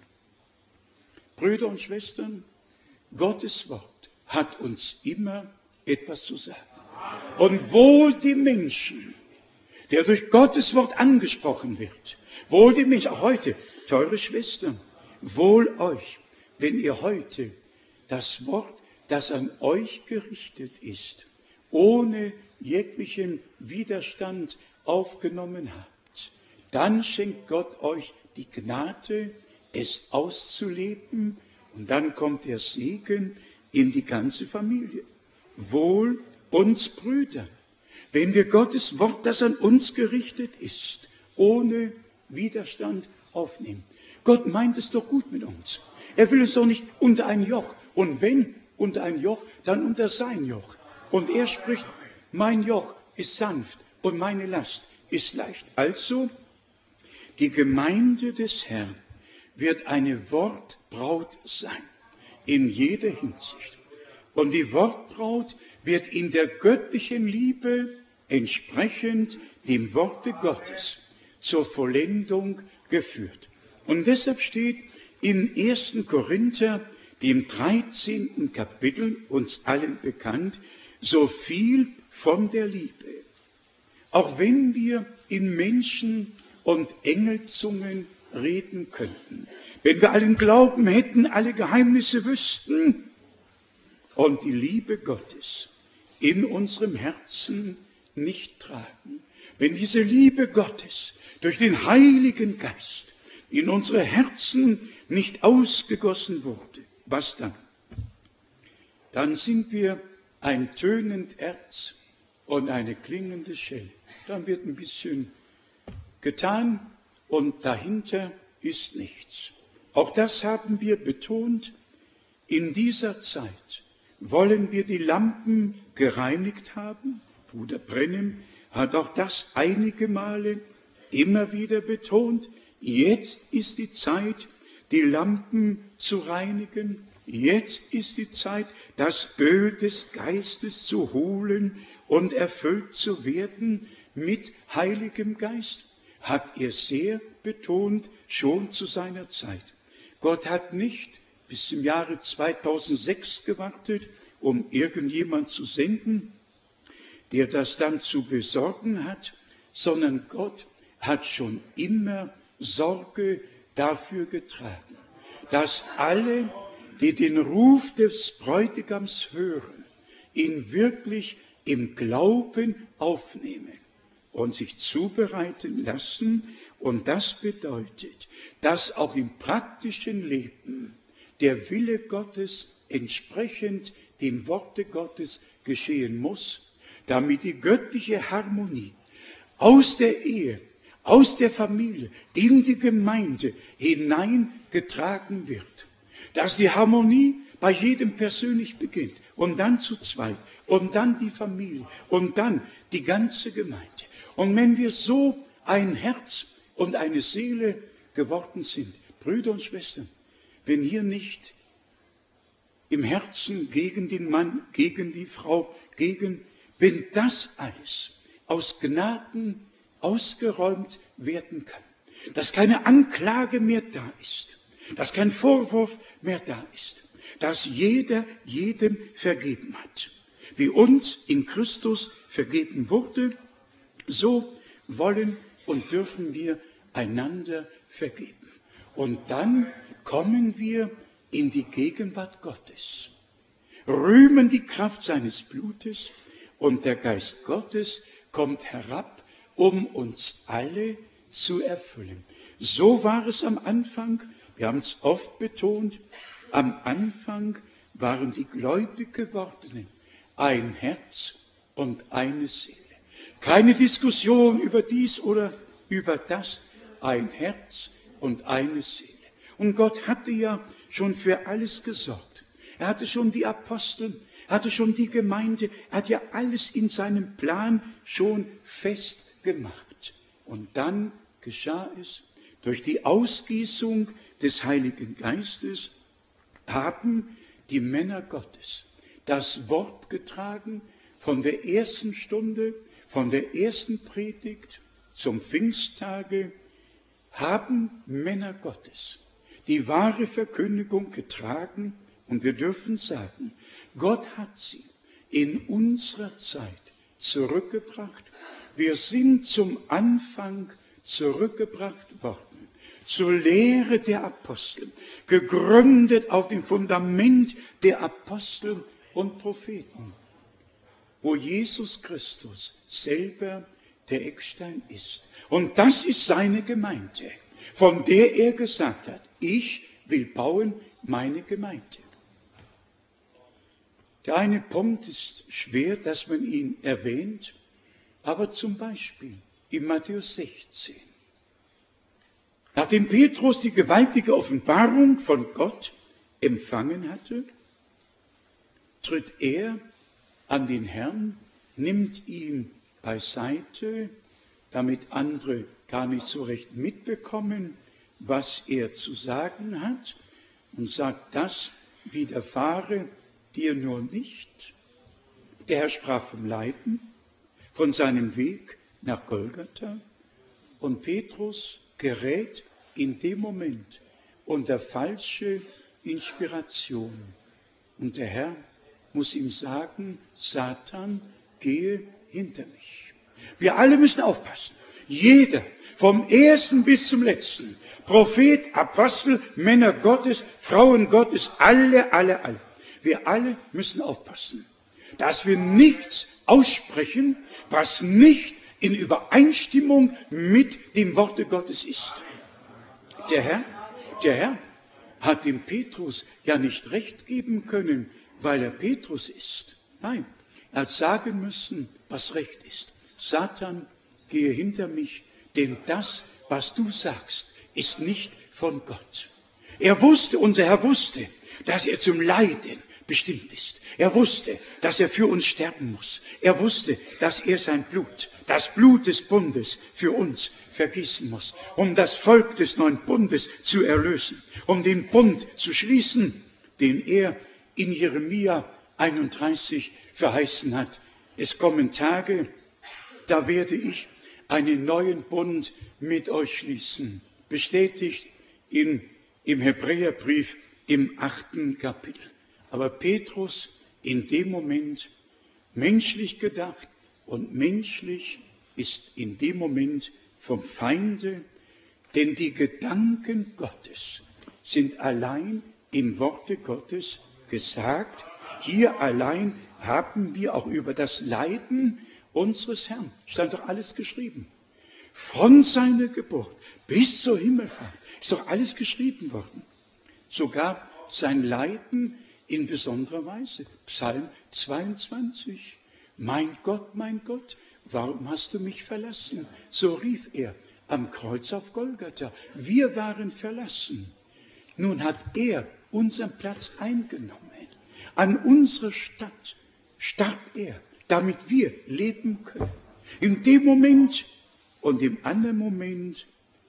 Brüder und Schwestern, Gottes Wort hat uns immer etwas zu sagen. Und wohl die Menschen, der durch Gottes Wort angesprochen wird, wohl die Menschen, auch heute, teure Schwestern, wohl euch, wenn ihr heute das Wort, das an euch gerichtet ist, ohne jeglichen Widerstand aufgenommen habt, dann schenkt Gott euch die Gnade, es auszuleben, und dann kommt der Segen in die ganze Familie. Wohl uns Brüdern, wenn wir Gottes Wort, das an uns gerichtet ist, ohne Widerstand aufnehmen. Gott meint es doch gut mit uns. Er will uns doch nicht unter ein Joch. Und wenn unter ein Joch, dann unter sein Joch. Und er spricht: Mein Joch ist sanft und meine Last ist leicht. Also, die Gemeinde des Herrn wird eine Wortbraut sein, in jeder Hinsicht. Und die Wortbraut wird in der göttlichen Liebe entsprechend dem Worte Gottes zur Vollendung geführt. Und deshalb steht in ersten Korinther, dem dreizehnten Kapitel, uns allen bekannt, so viel von der Liebe. Auch wenn wir in Menschen- und Engelzungen reden könnten, wenn wir allen Glauben hätten, alle Geheimnisse wüssten und die Liebe Gottes in unserem Herzen nicht tragen, wenn diese Liebe Gottes durch den Heiligen Geist in unsere Herzen nicht ausgegossen wurde, was dann? Dann sind wir ein tönend Erz und eine klingende Schelle. Dann wird ein bisschen getan und dahinter ist nichts. Auch das haben wir betont. In dieser Zeit wollen wir die Lampen gereinigt haben. Bruder Brennim hat auch das einige Male immer wieder betont. Jetzt ist die Zeit, die Lampen zu reinigen. Jetzt ist die Zeit, das Öl des Geistes zu holen und erfüllt zu werden mit Heiligem Geist. Hat er sehr betont, schon zu seiner Zeit. Gott hat nicht bis zum Jahre zweitausendsechs gewartet, um irgendjemand zu senden, der das dann zu besorgen hat, sondern Gott hat schon immer Sorge dafür getragen, dass alle, die den Ruf des Bräutigams hören, ihn wirklich im Glauben aufnehmen und sich zubereiten lassen. Und das bedeutet, dass auch im praktischen Leben der Wille Gottes entsprechend dem Worte Gottes geschehen muss, damit die göttliche Harmonie aus der Ehe, aus der Familie, in die Gemeinde hineingetragen wird. Dass die Harmonie bei jedem persönlich beginnt und dann zu zweit und dann die Familie und dann die ganze Gemeinde. Und wenn wir so ein Herz und eine Seele geworden sind, Brüder und Schwestern, wenn hier nicht im Herzen gegen den Mann, gegen die Frau, gegen, wenn das alles aus Gnaden ausgeräumt werden kann, dass keine Anklage mehr da ist, dass kein Vorwurf mehr da ist, dass jeder jedem vergeben hat. Wie uns in Christus vergeben wurde, so wollen und dürfen wir einander vergeben. Und dann kommen wir in die Gegenwart Gottes, rühmen die Kraft seines Blutes und der Geist Gottes kommt herab, um uns alle zu erfüllen. So war es am Anfang. Wir haben es oft betont, am Anfang waren die gläubig gewordenen ein Herz und eine Seele. Keine Diskussion über dies oder über das, ein Herz und eine Seele. Und Gott hatte ja schon für alles gesorgt. Er hatte schon die Apostel, er hatte schon die Gemeinde, er hat ja alles in seinem Plan schon festgemacht. Und dann geschah es, durch die Ausgießung des Heiligen Geistes haben die Männer Gottes das Wort getragen von der ersten Stunde, von der ersten Predigt zum Pfingsttage, haben Männer Gottes die wahre Verkündigung getragen und wir dürfen sagen, Gott hat sie in unserer Zeit zurückgebracht. Wir sind zum Anfang zurückgebracht worden, zur Lehre der Apostel, gegründet auf dem Fundament der Apostel und Propheten, wo Jesus Christus selber der Eckstein ist. Und das ist seine Gemeinde, von der er gesagt hat, ich will bauen meine Gemeinde. Der eine Punkt ist schwer, dass man ihn erwähnt, aber zum Beispiel in Matthäus sechzehn. Nachdem Petrus die gewaltige Offenbarung von Gott empfangen hatte, tritt er an den Herrn, nimmt ihn beiseite, damit andere gar nicht so recht mitbekommen, was er zu sagen hat, und sagt, das widerfahre dir nur nicht. Der Herr sprach vom Leiden, von seinem Weg nach Golgatha, und Petrus gerät in dem Moment unter falsche Inspiration. Und der Herr muss ihm sagen, Satan, gehe hinter mich. Wir alle müssen aufpassen. Jeder, vom ersten bis zum letzten, Prophet, Apostel, Männer Gottes, Frauen Gottes, alle, alle, alle. Wir alle müssen aufpassen, dass wir nichts aussprechen, was nicht in Übereinstimmung mit dem Worte Gottes ist. Der Herr, der Herr hat dem Petrus ja nicht recht geben können, weil er Petrus ist. Nein, er hat sagen müssen, was recht ist. Satan, gehe hinter mich, denn das, was du sagst, ist nicht von Gott. Er wusste, unser Herr wusste, dass er zum Leiden bestimmt ist. Er wusste, dass er für uns sterben muss. Er wusste, dass er sein Blut, das Blut des Bundes für uns vergießen muss, um das Volk des neuen Bundes zu erlösen, um den Bund zu schließen, den er in Jeremia einunddreißig verheißen hat. Es kommen Tage, da werde ich einen neuen Bund mit euch schließen. Bestätigt in, im Hebräerbrief im achten Kapitel. Aber Petrus in dem Moment, menschlich gedacht und menschlich, ist in dem Moment vom Feinde, denn die Gedanken Gottes sind allein im Worte Gottes gesagt. Hier allein haben wir auch über das Leiden unseres Herrn, stand doch alles geschrieben. Von seiner Geburt bis zur Himmelfahrt ist doch alles geschrieben worden. Sogar sein Leiden in besonderer Weise. Psalm zweiundzwanzig. Mein Gott, mein Gott, warum hast du mich verlassen? So rief er am Kreuz auf Golgatha. Wir waren verlassen. Nun hat er unseren Platz eingenommen. An unserer Stadt starb er, damit wir leben können. In dem Moment und im anderen Moment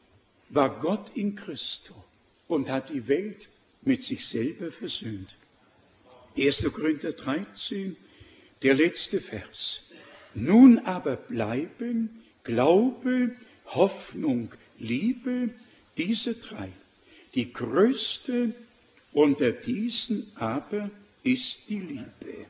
war Gott in Christo und hat die Welt mit sich selber versöhnt. erster Korinther dreizehn, der letzte Vers. Nun aber bleiben Glaube, Hoffnung, Liebe, diese drei. Die größte unter diesen aber ist die Liebe.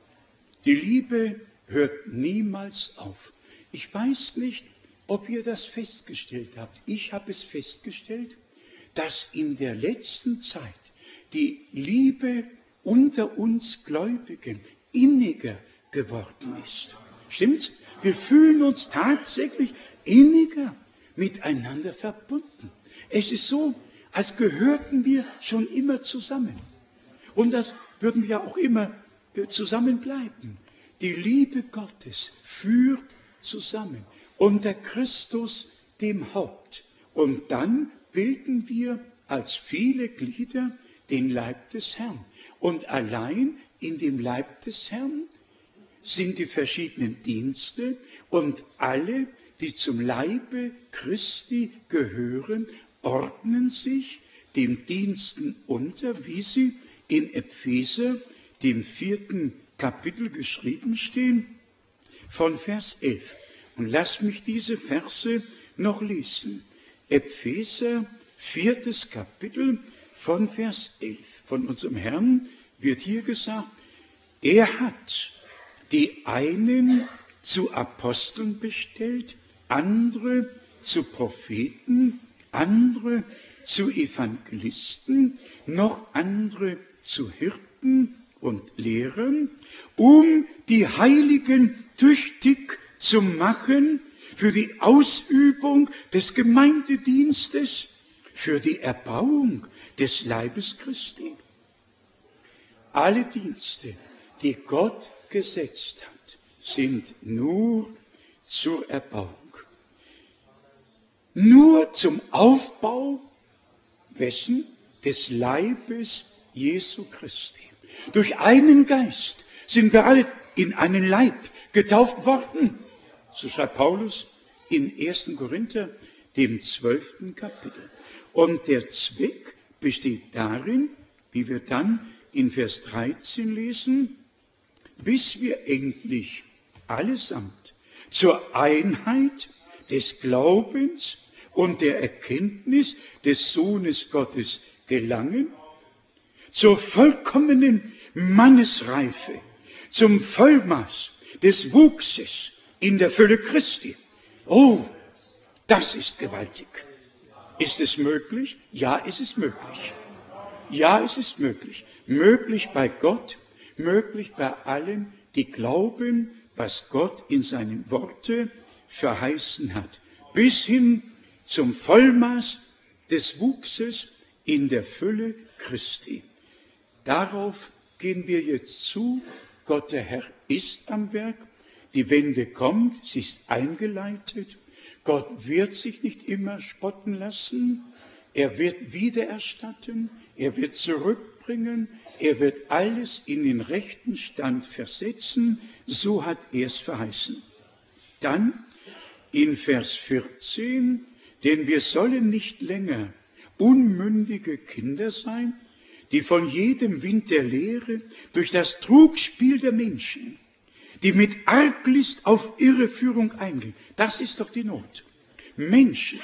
Die Liebe hört niemals auf. Ich weiß nicht, ob ihr das festgestellt habt. Ich habe es festgestellt, dass in der letzten Zeit die Liebe unter uns Gläubigen inniger geworden ist. Stimmt's? Wir fühlen uns tatsächlich inniger miteinander verbunden. Es ist so, als gehörten wir schon immer zusammen. Und das würden wir auch immer zusammenbleiben. Die Liebe Gottes führt zusammen unter Christus, dem Haupt. Und dann bilden wir als viele Glieder den Leib des Herrn. Und allein in dem Leib des Herrn sind die verschiedenen Dienste und alle, die zum Leibe Christi gehören, ordnen sich dem Diensten unter, wie sie in Epheser, dem vierten Kapitel geschrieben stehen, von Vers elf. Und lasst mich diese Verse noch lesen. Epheser, viertes Kapitel, von Vers elf. Von unserem Herrn wird hier gesagt, er hat die einen zu Aposteln bestellt, andere zu Propheten, andere zu Evangelisten, noch andere zu Hirten und Lehrern, um die Heiligen tüchtig zu machen für die Ausübung des Gemeindedienstes, für die Erbauung des Leibes Christi. Alle Dienste, die Gott gesetzt hat, sind nur zur Erbauung. Nur zum Aufbau wessen? Des Leibes Jesu Christi. Durch einen Geist sind wir alle in einen Leib getauft worden. So schreibt Paulus in ersten Korinther, dem zwölften Kapitel. Und der Zweck besteht darin, wie wir dann in Vers dreizehn lesen, bis wir endlich allesamt zur Einheit des Glaubens und der Erkenntnis des Sohnes Gottes gelangen, zur vollkommenen Mannesreife, zum Vollmaß des Wuchses in der Fülle Christi. Oh, das ist gewaltig. Ist es möglich? Ja, es ist möglich. Ja, es ist möglich. Möglich bei Gott, möglich bei allen, die glauben, was Gott in seinen Worten verheißen hat. Bis hin zum Vollmaß des Wuchses in der Fülle Christi. Darauf gehen wir jetzt zu. Gott, der Herr, ist am Werk. Die Wende kommt, sie ist eingeleitet. Gott wird sich nicht immer spotten lassen. Er wird wiedererstatten. Er wird zurückbringen. Er wird alles in den rechten Stand versetzen. So hat er es verheißen. Dann in Vers vierzehn, denn wir sollen nicht länger unmündige Kinder sein, die von jedem Wind der Lehre durch das Trugspiel der Menschen, die mit Arglist auf Irreführung eingehen. Das ist doch die Not. Menschen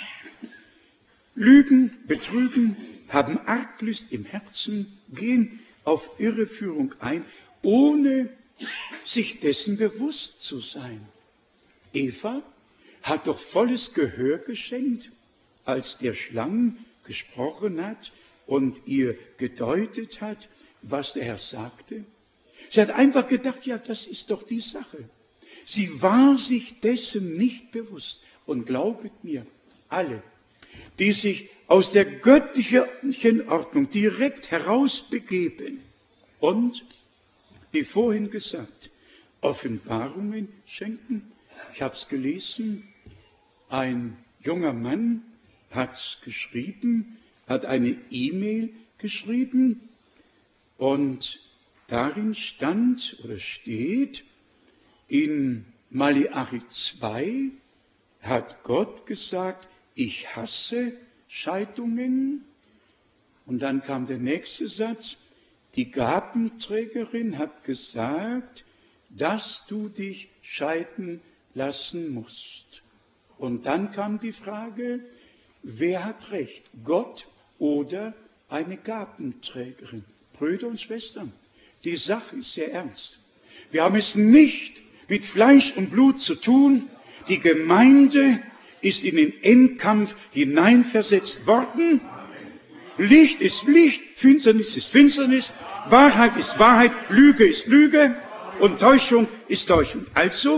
lügen, betrügen, haben Arglist im Herzen, gehen auf Irreführung ein, ohne sich dessen bewusst zu sein. Eva hat doch volles Gehör geschenkt, als der Schlangen gesprochen hat und ihr gedeutet hat, was der Herr sagte. Sie hat einfach gedacht, ja, das ist doch die Sache. Sie war sich dessen nicht bewusst. Und glaubet mir, alle, die sich aus der göttlichen Ordnung direkt herausbegeben und, wie vorhin gesagt, Offenbarungen schenken. Ich habe es gelesen, ein junger Mann hat geschrieben, hat eine E-Mail geschrieben und darin stand oder steht, in Maleachi zwei hat Gott gesagt, ich hasse Scheidungen. Und dann kam der nächste Satz, die Gabenträgerin hat gesagt, dass du dich scheiden lassen musst. Und dann kam die Frage, wer hat recht, Gott oder eine Gabenträgerin? Brüder und Schwestern, die Sache ist sehr ernst. Wir haben es nicht mit Fleisch und Blut zu tun. Die Gemeinde ist in den Endkampf hineinversetzt worden. Licht ist Licht, Finsternis ist Finsternis, Wahrheit ist Wahrheit, Lüge ist Lüge und Täuschung ist Täuschung. Also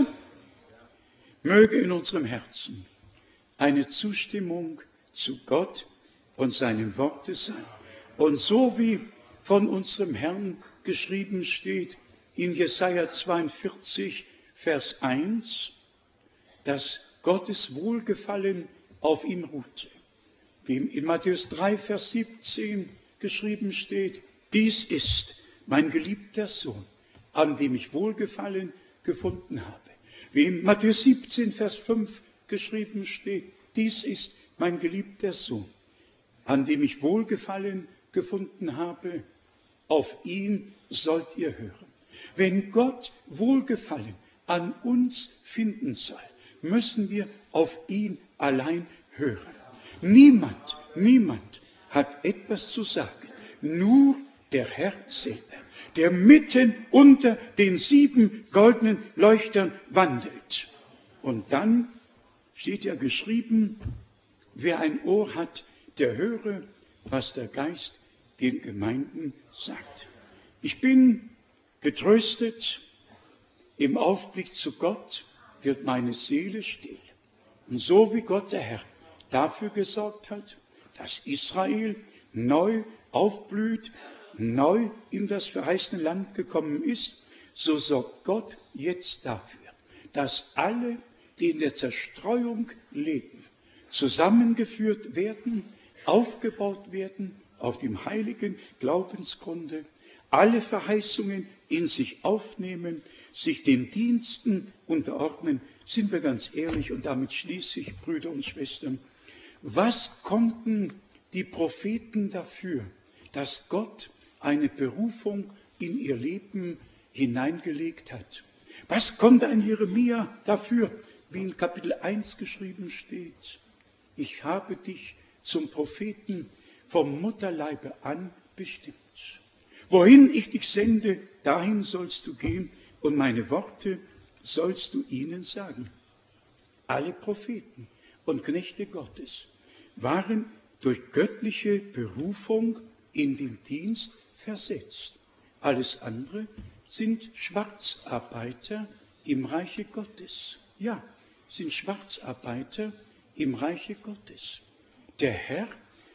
möge in unserem Herzen eine Zustimmung zu Gott und seinem Worte sein. Und so wie von unserem Herrn geschrieben steht in Jesaja zweiundvierzig, Vers eins, dass Gottes Wohlgefallen auf ihm ruhte. Wie in Matthäus drei, Vers siebzehn geschrieben steht, dies ist mein geliebter Sohn, an dem ich Wohlgefallen gefunden habe. Wie in Matthäus siebzehn, Vers fünf geschrieben steht, dies ist mein geliebter Sohn, an dem ich Wohlgefallen gefunden habe. Auf ihn sollt ihr hören. Wenn Gott Wohlgefallen an uns finden soll, müssen wir auf ihn allein hören. Niemand, niemand hat etwas zu sagen, nur der Herr selber, der mitten unter den sieben goldenen Leuchtern wandelt. Und dann steht ja geschrieben, wer ein Ohr hat, der höre, was der Geist den Gemeinden sagt. Ich bin getröstet, im Aufblick zu Gott wird meine Seele still. Und so wie Gott der Herr dafür gesorgt hat, dass Israel neu aufblüht, neu in das verheißene Land gekommen ist, so sorgt Gott jetzt dafür, dass alle, die in der Zerstreuung leben, zusammengeführt werden, aufgebaut werden auf dem heiligen Glaubensgrunde, alle Verheißungen in sich aufnehmen, sich den Diensten unterordnen. Sind wir ganz ehrlich, und damit schließe ich, Brüder und Schwestern, was konnten die Propheten dafür, dass Gott eine Berufung in ihr Leben hineingelegt hat? Was konnte ein Jeremia dafür, wie in Kapitel eins geschrieben steht? Ich habe dich zum Propheten vom Mutterleibe an bestimmt. Wohin ich dich sende, dahin sollst du gehen und meine Worte sollst du ihnen sagen. Alle Propheten und Knechte Gottes waren durch göttliche Berufung in den Dienst versetzt. Alles andere sind Schwarzarbeiter im Reiche Gottes. Ja, sind Schwarzarbeiter im Reiche Gottes. Der Herr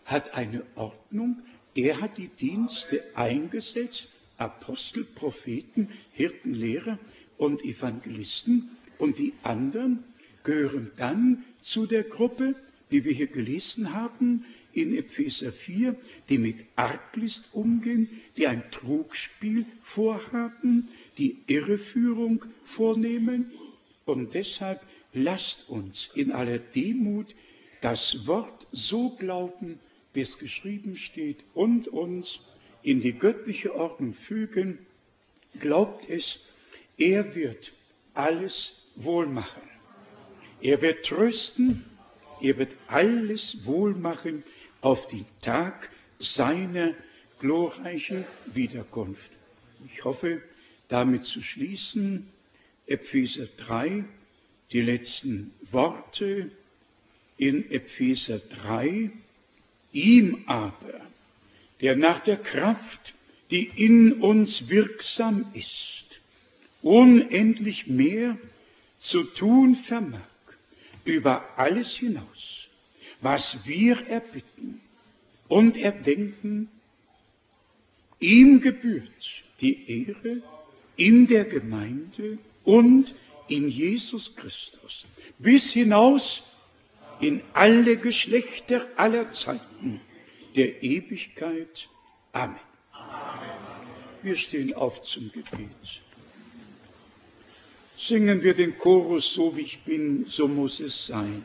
hat eine Ordnung, er hat die Dienste eingesetzt, Apostel, Propheten, Hirten, Lehrer und Evangelisten, und die anderen gehören dann zu der Gruppe, die wir hier gelesen haben, in Epheser vier, die mit Arglist umgehen, die ein Trugspiel vorhaben, die Irreführung vornehmen. Und deshalb lasst uns in aller Demut das Wort so glauben, wie es geschrieben steht, und uns in die göttliche Ordnung fügen. Glaubt es, er wird alles wohl machen. Er wird trösten, er wird alles wohl machen auf den Tag seiner glorreichen Wiederkunft. Ich hoffe, damit zu schließen, Epheser drei, die letzten Worte in Epheser drei. Ihm aber, der nach der Kraft, die in uns wirksam ist, unendlich mehr zu tun vermag, über alles hinaus, was wir erbitten und erdenken, ihm gebührt die Ehre in der Gemeinde und in Jesus Christus, bis hinaus in alle Geschlechter aller Zeiten der Ewigkeit. Amen. Wir stehen auf zum Gebet. Singen wir den Chorus, so wie ich bin, so muss es sein.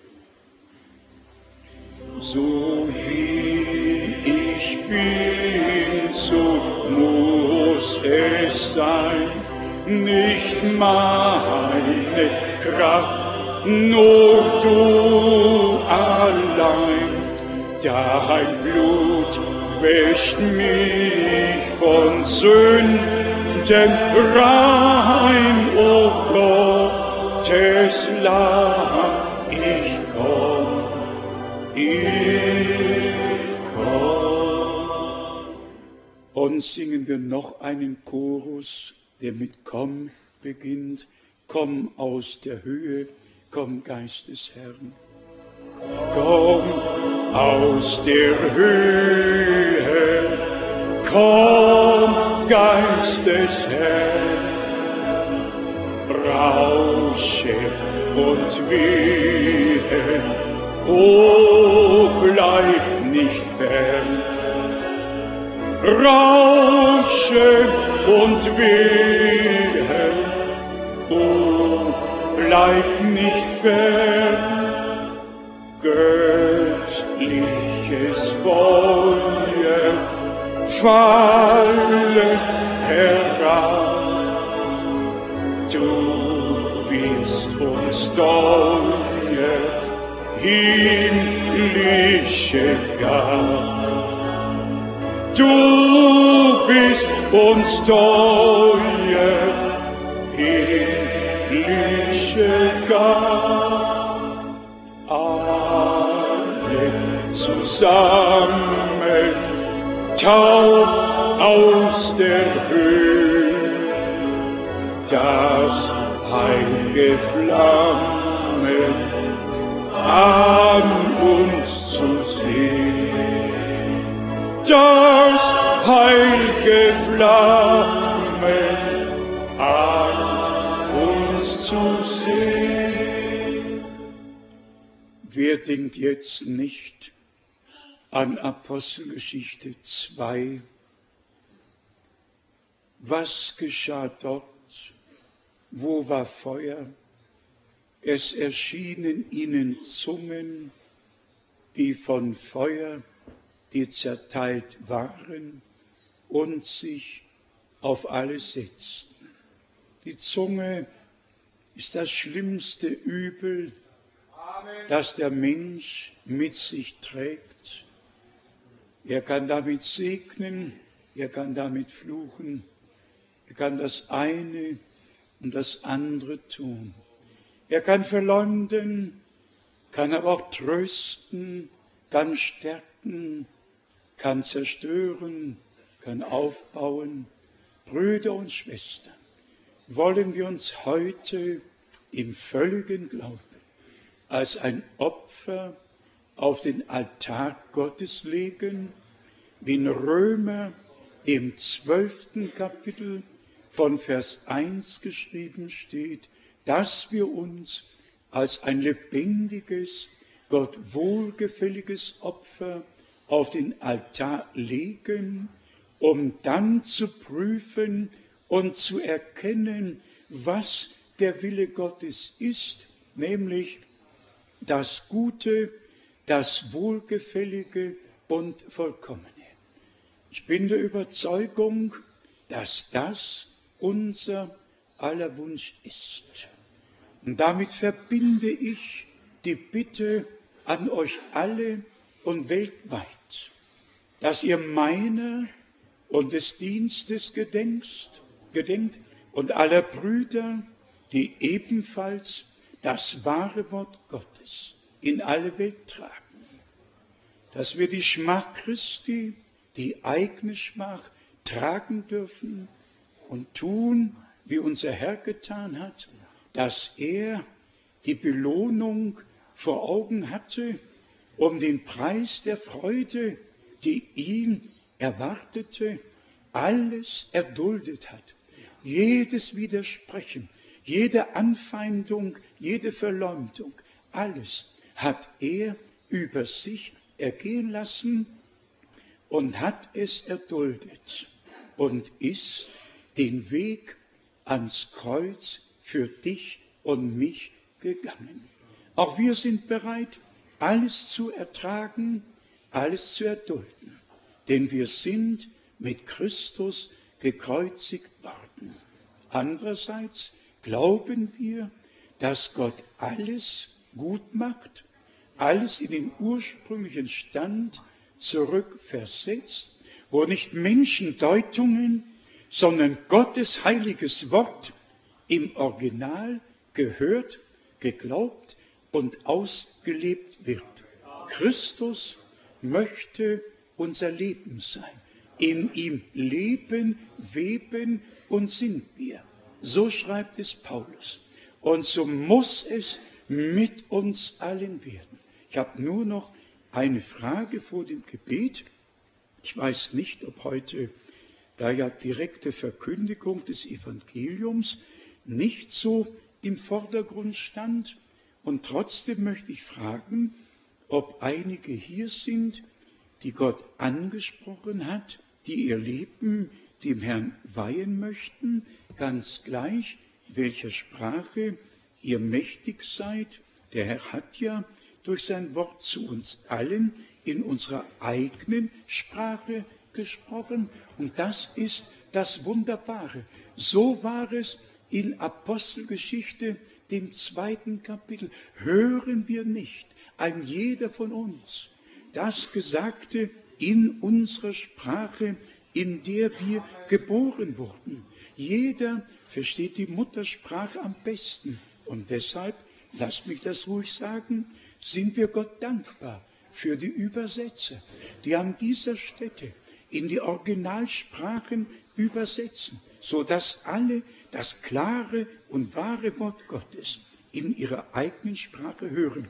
So wie ich bin, so muss es sein, nicht meine Kraft, nur du allein, dein Blut wäscht mich von Sünden rein, o Gottes Lamm, ich komm, ich komm. Und singen wir noch einen Chorus, der mit Komm beginnt. Komm aus der Höhe, komm Geist des Herrn. Komm aus der Höhe, komm Geist des Herrn. Rausche und wehe, o bleib nicht fern. Rausche und wehe, o bleib nicht fern. Göttliches Feuer falle herab, du bist uns teuer, himmlische Gabe. Du bist uns teuer, himmlische Gabe. Alle zusammen tauft aus der Höhe, das heilige Flamme an uns zu sehen. Das heilige Flamme an uns zu sehen. Wer denkt jetzt nicht an Apostelgeschichte zwei? Was geschah dort? Wo war Feuer? Es erschienen ihnen Zungen, die von Feuer, die zerteilt waren und sich auf alles setzten. Die Zunge ist das schlimmste Übel, das der Mensch mit sich trägt. Er kann damit segnen, er kann damit fluchen, er kann das eine und das andere tun. Er kann verleumden, kann aber auch trösten, kann stärken, kann zerstören, kann aufbauen. Brüder und Schwestern, wollen wir uns heute im völligen Glauben als ein Opfer auf den Altar Gottes legen, wie in Römer, dem zwölften Kapitel von Vers eins geschrieben steht, dass wir uns als ein lebendiges, Gott wohlgefälliges Opfer auf den Altar legen, um dann zu prüfen und zu erkennen, was der Wille Gottes ist, nämlich das Gute, das Wohlgefällige und Vollkommene. Ich bin der Überzeugung, dass das unser aller Wunsch ist. Und damit verbinde ich die Bitte an euch alle und weltweit, dass ihr meiner und des Dienstes gedenkst, gedenkt und aller Brüder, die ebenfalls das wahre Wort Gottes in alle Welt tragen, dass wir die Schmach Christi, die eigene Schmach, tragen dürfen und tun, wie unser Herr getan hat, dass er die Belohnung vor Augen hatte, um den Preis der Freude, die ihn erwartete, alles erduldet hat. Jedes Widersprechen, jede Anfeindung, jede Verleumdung, alles hat er über sich ergehen lassen und hat es erduldet und ist den Weg ans Kreuz für dich und mich gegangen. Auch wir sind bereit, alles zu ertragen, alles zu erdulden, denn wir sind mit Christus gekreuzigt worden. Andererseits glauben wir, dass Gott alles gut macht, alles in den ursprünglichen Stand zurückversetzt, wo nicht Menschendeutungen, sondern Gottes heiliges Wort im Original gehört, geglaubt und ausgelebt wird. Christus möchte unser Leben sein. In ihm leben, weben und sind wir. So schreibt es Paulus. Und so muss es mit uns allen werden. Ich habe nur noch eine Frage vor dem Gebet. Ich weiß nicht, ob heute, da ja direkte Verkündigung des Evangeliums nicht so im Vordergrund stand, und trotzdem möchte ich fragen, ob einige hier sind, die Gott angesprochen hat, die ihr Leben dem Herrn weihen möchten, ganz gleich, welcher Sprache ihr mächtig seid. Der Herr hat ja durch sein Wort zu uns allen in unserer eigenen Sprache gesprochen. Und das ist das Wunderbare. So war es in Apostelgeschichte, dem zweiten Kapitel. Hören wir nicht, ein jeder von uns, das Gesagte in unserer Sprache, in der wir geboren wurden. Jeder versteht die Muttersprache am besten. Und deshalb, lasst mich das ruhig sagen, sind wir Gott dankbar für die Übersetzer, die an dieser Stätte in die Originalsprachen übersetzen, sodass alle das klare und wahre Wort Gottes in ihrer eigenen Sprache hören.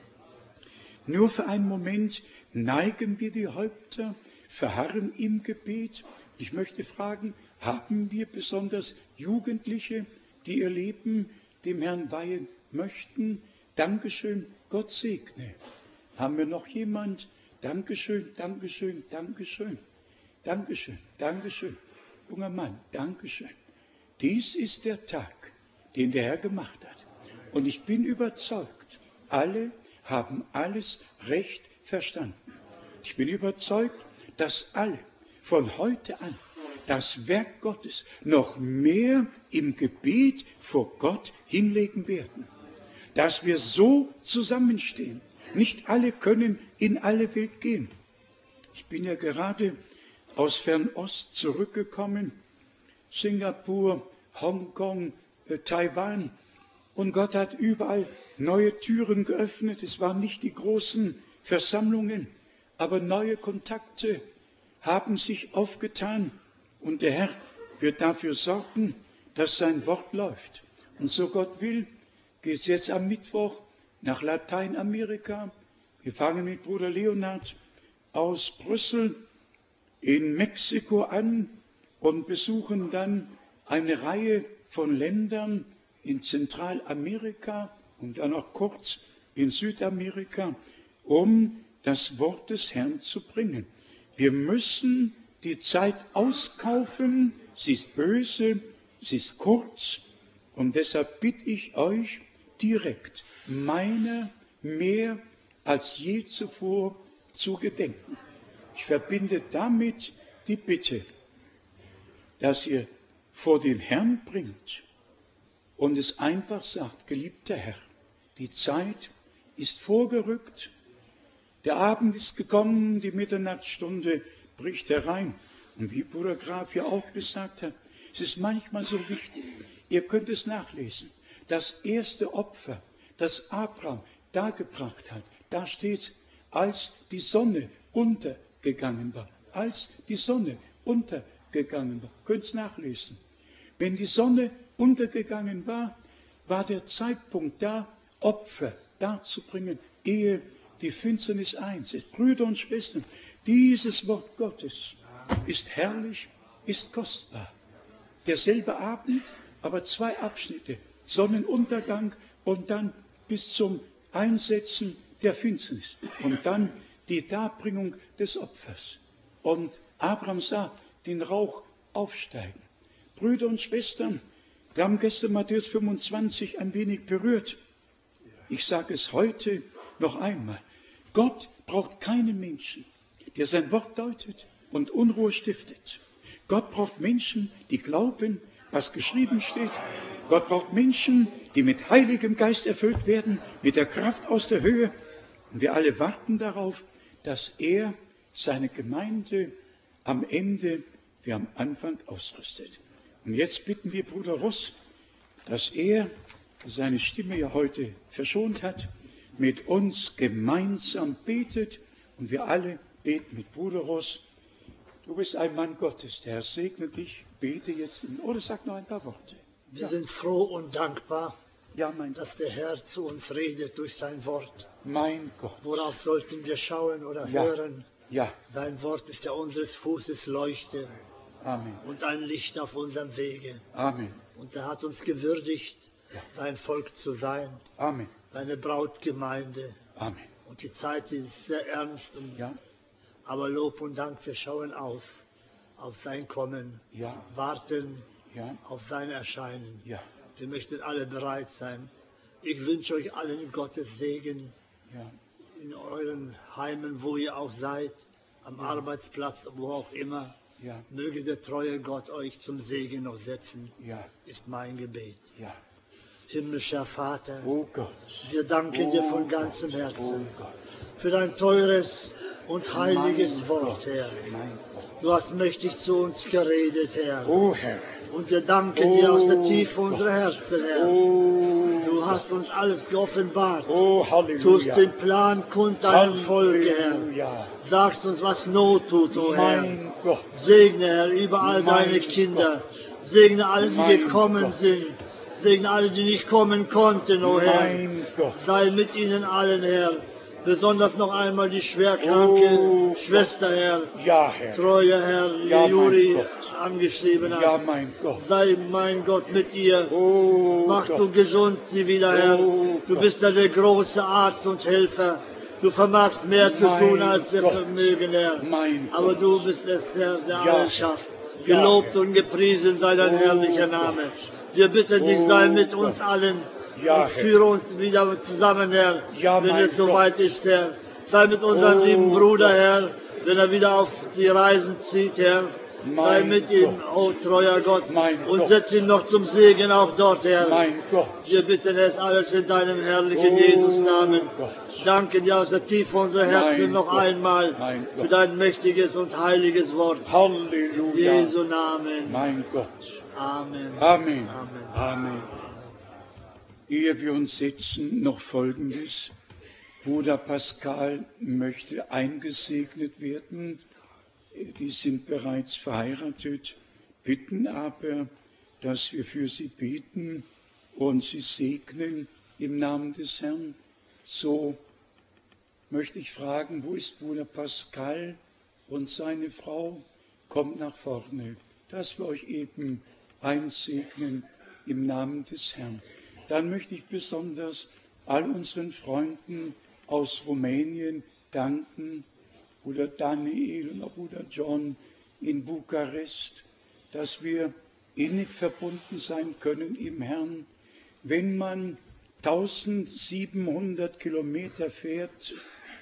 Nur für einen Moment neigen wir die Häupter, verharren im Gebet. Ich möchte fragen, haben wir besonders Jugendliche, die ihr Leben dem Herrn weihen möchten? Dankeschön, Gott segne. Haben wir noch jemand? Dankeschön, Dankeschön, Dankeschön, Dankeschön, Dankeschön. Junger Mann, Dankeschön. Dies ist der Tag, den der Herr gemacht hat. Und ich bin überzeugt, alle haben alles recht verstanden. Ich bin überzeugt, dass alle von heute an das Werk Gottes noch mehr im Gebet vor Gott hinlegen werden. Dass wir so zusammenstehen. Nicht alle können in alle Welt gehen. Ich bin ja gerade aus Fernost zurückgekommen, Singapur, Hongkong, äh, Taiwan. Und Gott hat überall neue Türen geöffnet. Es waren nicht die großen Versammlungen, aber neue Kontakte haben sich aufgetan. Und der Herr wird dafür sorgen, dass sein Wort läuft. Und so Gott will, geht es jetzt am Mittwoch nach Lateinamerika, Wir fangen mit Bruder Leonhard aus Brüssel in Mexiko an und besuchen dann eine Reihe von Ländern in Zentralamerika und dann auch kurz in Südamerika, um das Wort des Herrn zu bringen. Wir müssen die Zeit auskaufen, sie ist böse, sie ist kurz, und deshalb bitte ich euch direkt, meiner mehr als je zuvor zu gedenken. Ich verbinde damit die Bitte, dass ihr vor den Herrn bringt und es einfach sagt: Geliebter Herr, die Zeit ist vorgerückt, der Abend ist gekommen, die Mitternachtsstunde bricht herein. Und wie Bruder Graf ja auch gesagt hat, es ist manchmal so wichtig, ihr könnt es nachlesen, das erste Opfer, das Abraham dargebracht hat, da steht, als die Sonne untergegangen war, als die Sonne untergegangen war. Ihr könnt es nachlesen. Wenn die Sonne untergegangen war, war der Zeitpunkt da, Opfer darzubringen, ehe die Finsternis einsetzt. Brüder und Schwestern, dieses Wort Gottes ist herrlich, ist kostbar. Derselbe Abend, aber zwei Abschnitte, Sonnenuntergang und dann bis zum Einsetzen der Finsternis und dann die Darbringung des Opfers. Und Abraham sah den Rauch aufsteigen. Brüder und Schwestern, wir haben gestern Matthäus fünfundzwanzig ein wenig berührt. Ich sage es heute noch einmal. Gott braucht keinen Menschen, der sein Wort deutet und Unruhe stiftet. Gott braucht Menschen, die glauben, was geschrieben steht. Gott braucht Menschen, die mit Heiligem Geist erfüllt werden, mit der Kraft aus der Höhe. Und wir alle warten darauf, dass er seine Gemeinde am Ende wie am Anfang ausrüstet. Und jetzt bitten wir Bruder Ross, dass er, der seine Stimme ja heute verschont hat, mit uns gemeinsam betet, und wir alle beten mit Bruder Ross. Du bist ein Mann Gottes, der Herr segne dich, bete jetzt, in, oder sag noch ein paar Worte. Wir Ja. sind froh und dankbar, Ja, mein dass der Herr zu uns redet durch sein Wort. Mein Gott. Worauf sollten wir schauen oder Ja. hören? Ja, Sein Wort ist ja unseres Fußes Leuchte Amen. und ein Licht auf unserem Wege. Amen. Und er hat uns gewürdigt, sein Volk zu sein, Amen. seine Brautgemeinde. Amen. Und die Zeit ist sehr ernst, und, Ja, aber Lob und Dank, wir schauen aus auf sein Kommen, ja, warten ja, auf sein Erscheinen. ja, Wir möchten alle bereit sein. Ich wünsche euch allen Gottes Segen ja. in euren Heimen, wo ihr auch seid, am Arbeitsplatz, wo auch immer. Ja, Möge der treue Gott euch zum Segen noch setzen, ja, ist mein Gebet. ja. Himmlischer Vater, Oh Gott. wir danken dir von ganzem Oh Herzen Gott. für dein teures und heiliges Mein Wort, Gott, Herr. Mein Gott. Du hast mächtig zu uns geredet, Herr. Oh Herr. Und wir danken Oh dir aus der Tiefe Gott. unserer Herzen, Herr. Oh, Du hast uns alles geoffenbart. oh Tust Halleluja. den Plan kund deinem Volke, Herr. Halleluja. Sagst uns, was Not tut, o Herr. Mein Gott. Segne, Herr, überall Mein deine Kinder. Segne alle, die Mein gekommen Gott. sind. Segne alle, die nicht kommen konnten, o Herr. Mein Gott. Sei mit ihnen allen, Herr. Besonders noch einmal die schwerkranke Oh Schwester, Herr. Ja, Herr. Treuer Herr, die Ja, mein Juri Gott. angeschrieben hat. Ja, mein Gott. Sei, mein Gott, mit ihr. Oh Mach Gott. du gesund sie wieder, Herr. Oh Du Gott. bist ja der große Arzt und Helfer. Du vermagst mehr zu Mein tun, als wir Gott. vermögen, Herr. Mein Aber Gott. du bist es, Herr, der Ja. alles schafft. Ja, Gelobt Herr. und gepriesen sei dein Oh herrlicher Gott. Name. Wir bitten dich, Oh sei mit Gott. uns allen. Ja, und Herr. führe uns wieder zusammen, Herr, Ja, wenn mein es soweit ist, Herr. Sei mit unserem Oh lieben Bruder, Gott. Herr, wenn er wieder auf die Reisen zieht, Herr. Sei Mein mit ihm, Gott. oh treuer Gott, Mein und Gott. setz ihn noch zum Segen auch dort, Herr. Mein Gott. Wir bitten es alles in deinem herrlichen Oh Jesus-Namen. Gott. Danke dir aus der Tiefe unserer Herzen Mein noch Gott. einmal Mein für Gott. dein mächtiges und heiliges Wort. In Halleluja. Jesu Namen. Mein Gott. Amen. Amen. Amen. Amen. Ehe wir uns setzen, noch Folgendes. Bruder Pascal möchte eingesegnet werden. Die sind bereits verheiratet, bitten aber, dass wir für sie beten und sie segnen im Namen des Herrn. So möchte ich fragen, wo ist Bruder Pascal und seine Frau? Kommt nach vorne, dass wir euch eben einsegnen im Namen des Herrn. Dann möchte ich besonders all unseren Freunden aus Rumänien danken, Bruder Daniel und auch Bruder John in Bukarest, dass wir innig verbunden sein können im Herrn. Wenn man tausendsiebenhundert Kilometer fährt,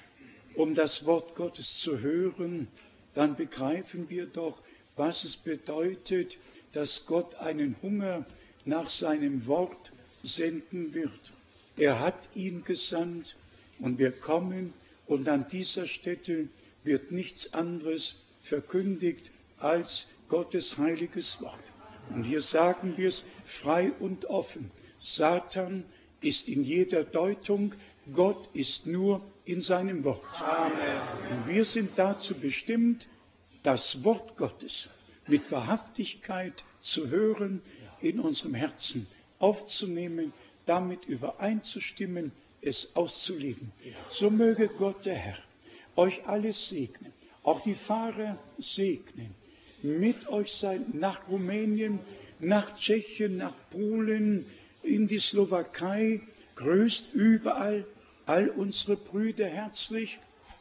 um das Wort Gottes zu hören, dann begreifen wir doch, was es bedeutet, dass Gott einen Hunger nach seinem Wort senden wird. Er hat ihn gesandt und wir kommen, und an dieser Stätte wird nichts anderes verkündigt als Gottes heiliges Wort. Und hier sagen wir es frei und offen. Satan ist in jeder Deutung, Gott ist nur in seinem Wort. Amen. Und wir sind dazu bestimmt, das Wort Gottes mit Wahrhaftigkeit zu hören, in unserem Herzen aufzunehmen, damit übereinzustimmen, es auszuleben. So möge Gott der Herr euch alles segnen, auch die Fahrer segnen, mit euch sein nach Rumänien, nach Tschechien, nach Polen, in die Slowakei, grüßt überall all unsere Brüder herzlich,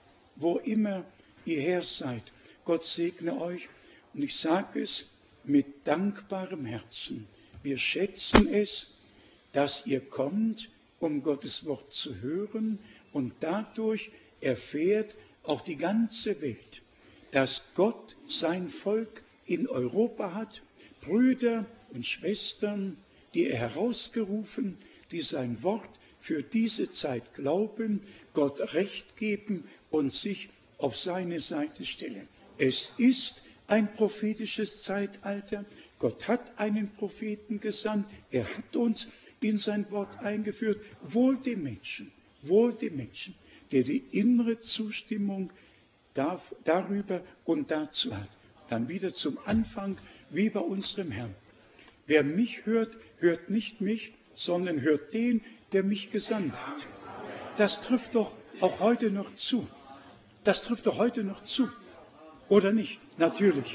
wo immer ihr her seid. Gott segne euch, und ich sage es mit dankbarem Herzen. Wir schätzen es, dass ihr kommt, um Gottes Wort zu hören, und dadurch erfährt auch die ganze Welt, dass Gott sein Volk in Europa hat, Brüder und Schwestern, die er herausgerufen, die sein Wort für diese Zeit glauben, Gott Recht geben und sich auf seine Seite stellen. Es ist ein prophetisches Zeitalter. Gott hat einen Propheten gesandt. Er hat uns in sein Wort eingeführt. Wohl dem Menschen, wohl dem Menschen, der die innere Zustimmung darf, darüber und dazu hat. Dann wieder zum Anfang, wie bei unserem Herrn. Wer mich hört, hört nicht mich, sondern hört den, der mich gesandt hat. Das trifft doch auch heute noch zu. Das trifft doch heute noch zu. Oder nicht? Natürlich.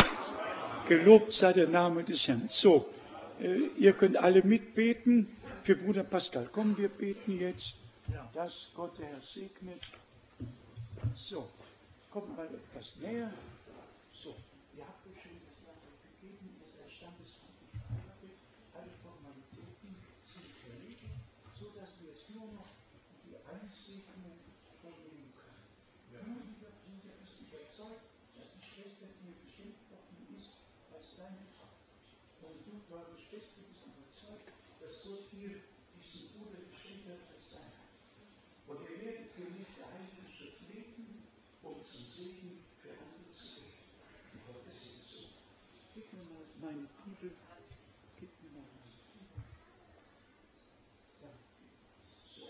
Gelobt sei der Name des Herrn. So, äh, ihr könnt alle mitbeten für Bruder Pascal. Komm, wir beten jetzt, dass Gott der Herr segnet. So, kommt mal etwas näher. So, ihr habt euch schon das Wort gegeben, ihr seid standesrechtlich verheiratet, alle Formalitäten sind erledigt, sodass wir jetzt nur noch die Einsegnung vornehmen können. Du, lieber Bruder, bist überzeugt, dass die Schwester dir geschenkt worden ist als deine Frau. Und du, teure Schwester, bist überzeugt, dass Gott dir diesen Bruder geschenkt hat als sein Heil. Und ihr werdet gemäß der Heiligen Schrift leben, um zum Segen für andere zu werden. Gott ist jetzt so. Gib mir mal meine Bibel. Gib mir mal meine Bibel. Ja. So.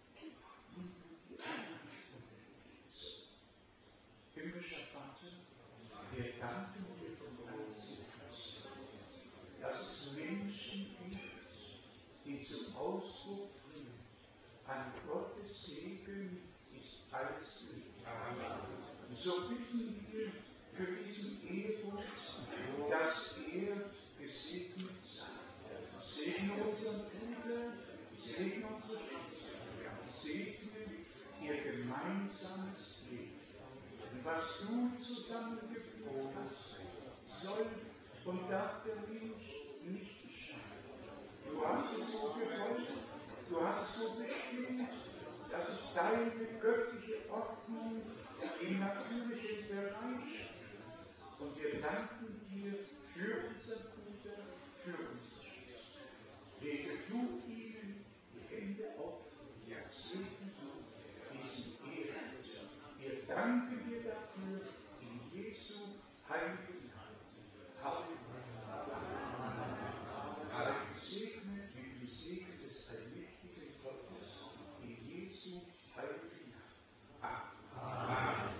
Himmlischer Vater, wir danken dir von ganzem Herzen, dass es Menschen gibt, die zum Ausdruck bringen, an Gottes Segen ist alles Leben. Und so bitten wir für diesen Ehebund, dass er gesegnet sei. Segne unseren Bruder, segne unsere Schwester, segne ihr gemeinsames Leben. Und was du zusammengefroren hast, soll und darf der Mensch nicht scheiden. Du hast es so gewollt, du hast so bestimmt, dass es deine göttliche Ordnung im natürlichen Bereich. Und wir danken dir für unser Bruder, für unsere Schwester. Lege du ihnen die Hände auf, segne du diesen Ehebund. Wir danken dir dafür in Jesu heiligen Namen. Halleluja. Sei gesegnet mit dem Segen des allmächtigen Gottes in Jesu heiligen Namen. Amen.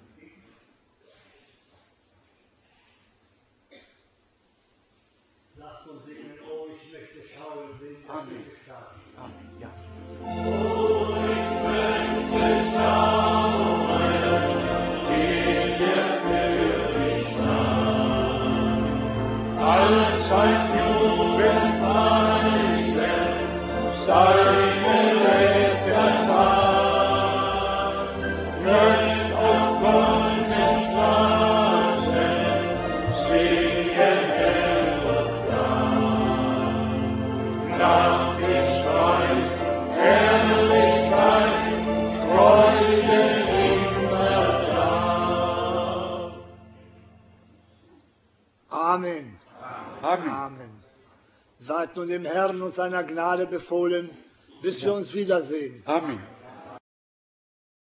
Lasst uns segnen, oh, ich möchte schauen, wen ihr Amen. gestartet. Amen. Ja. Oh, ich möchte schauen. Seid nun dem Herrn und seiner Gnade befohlen, bis wir uns wiedersehen. Amen.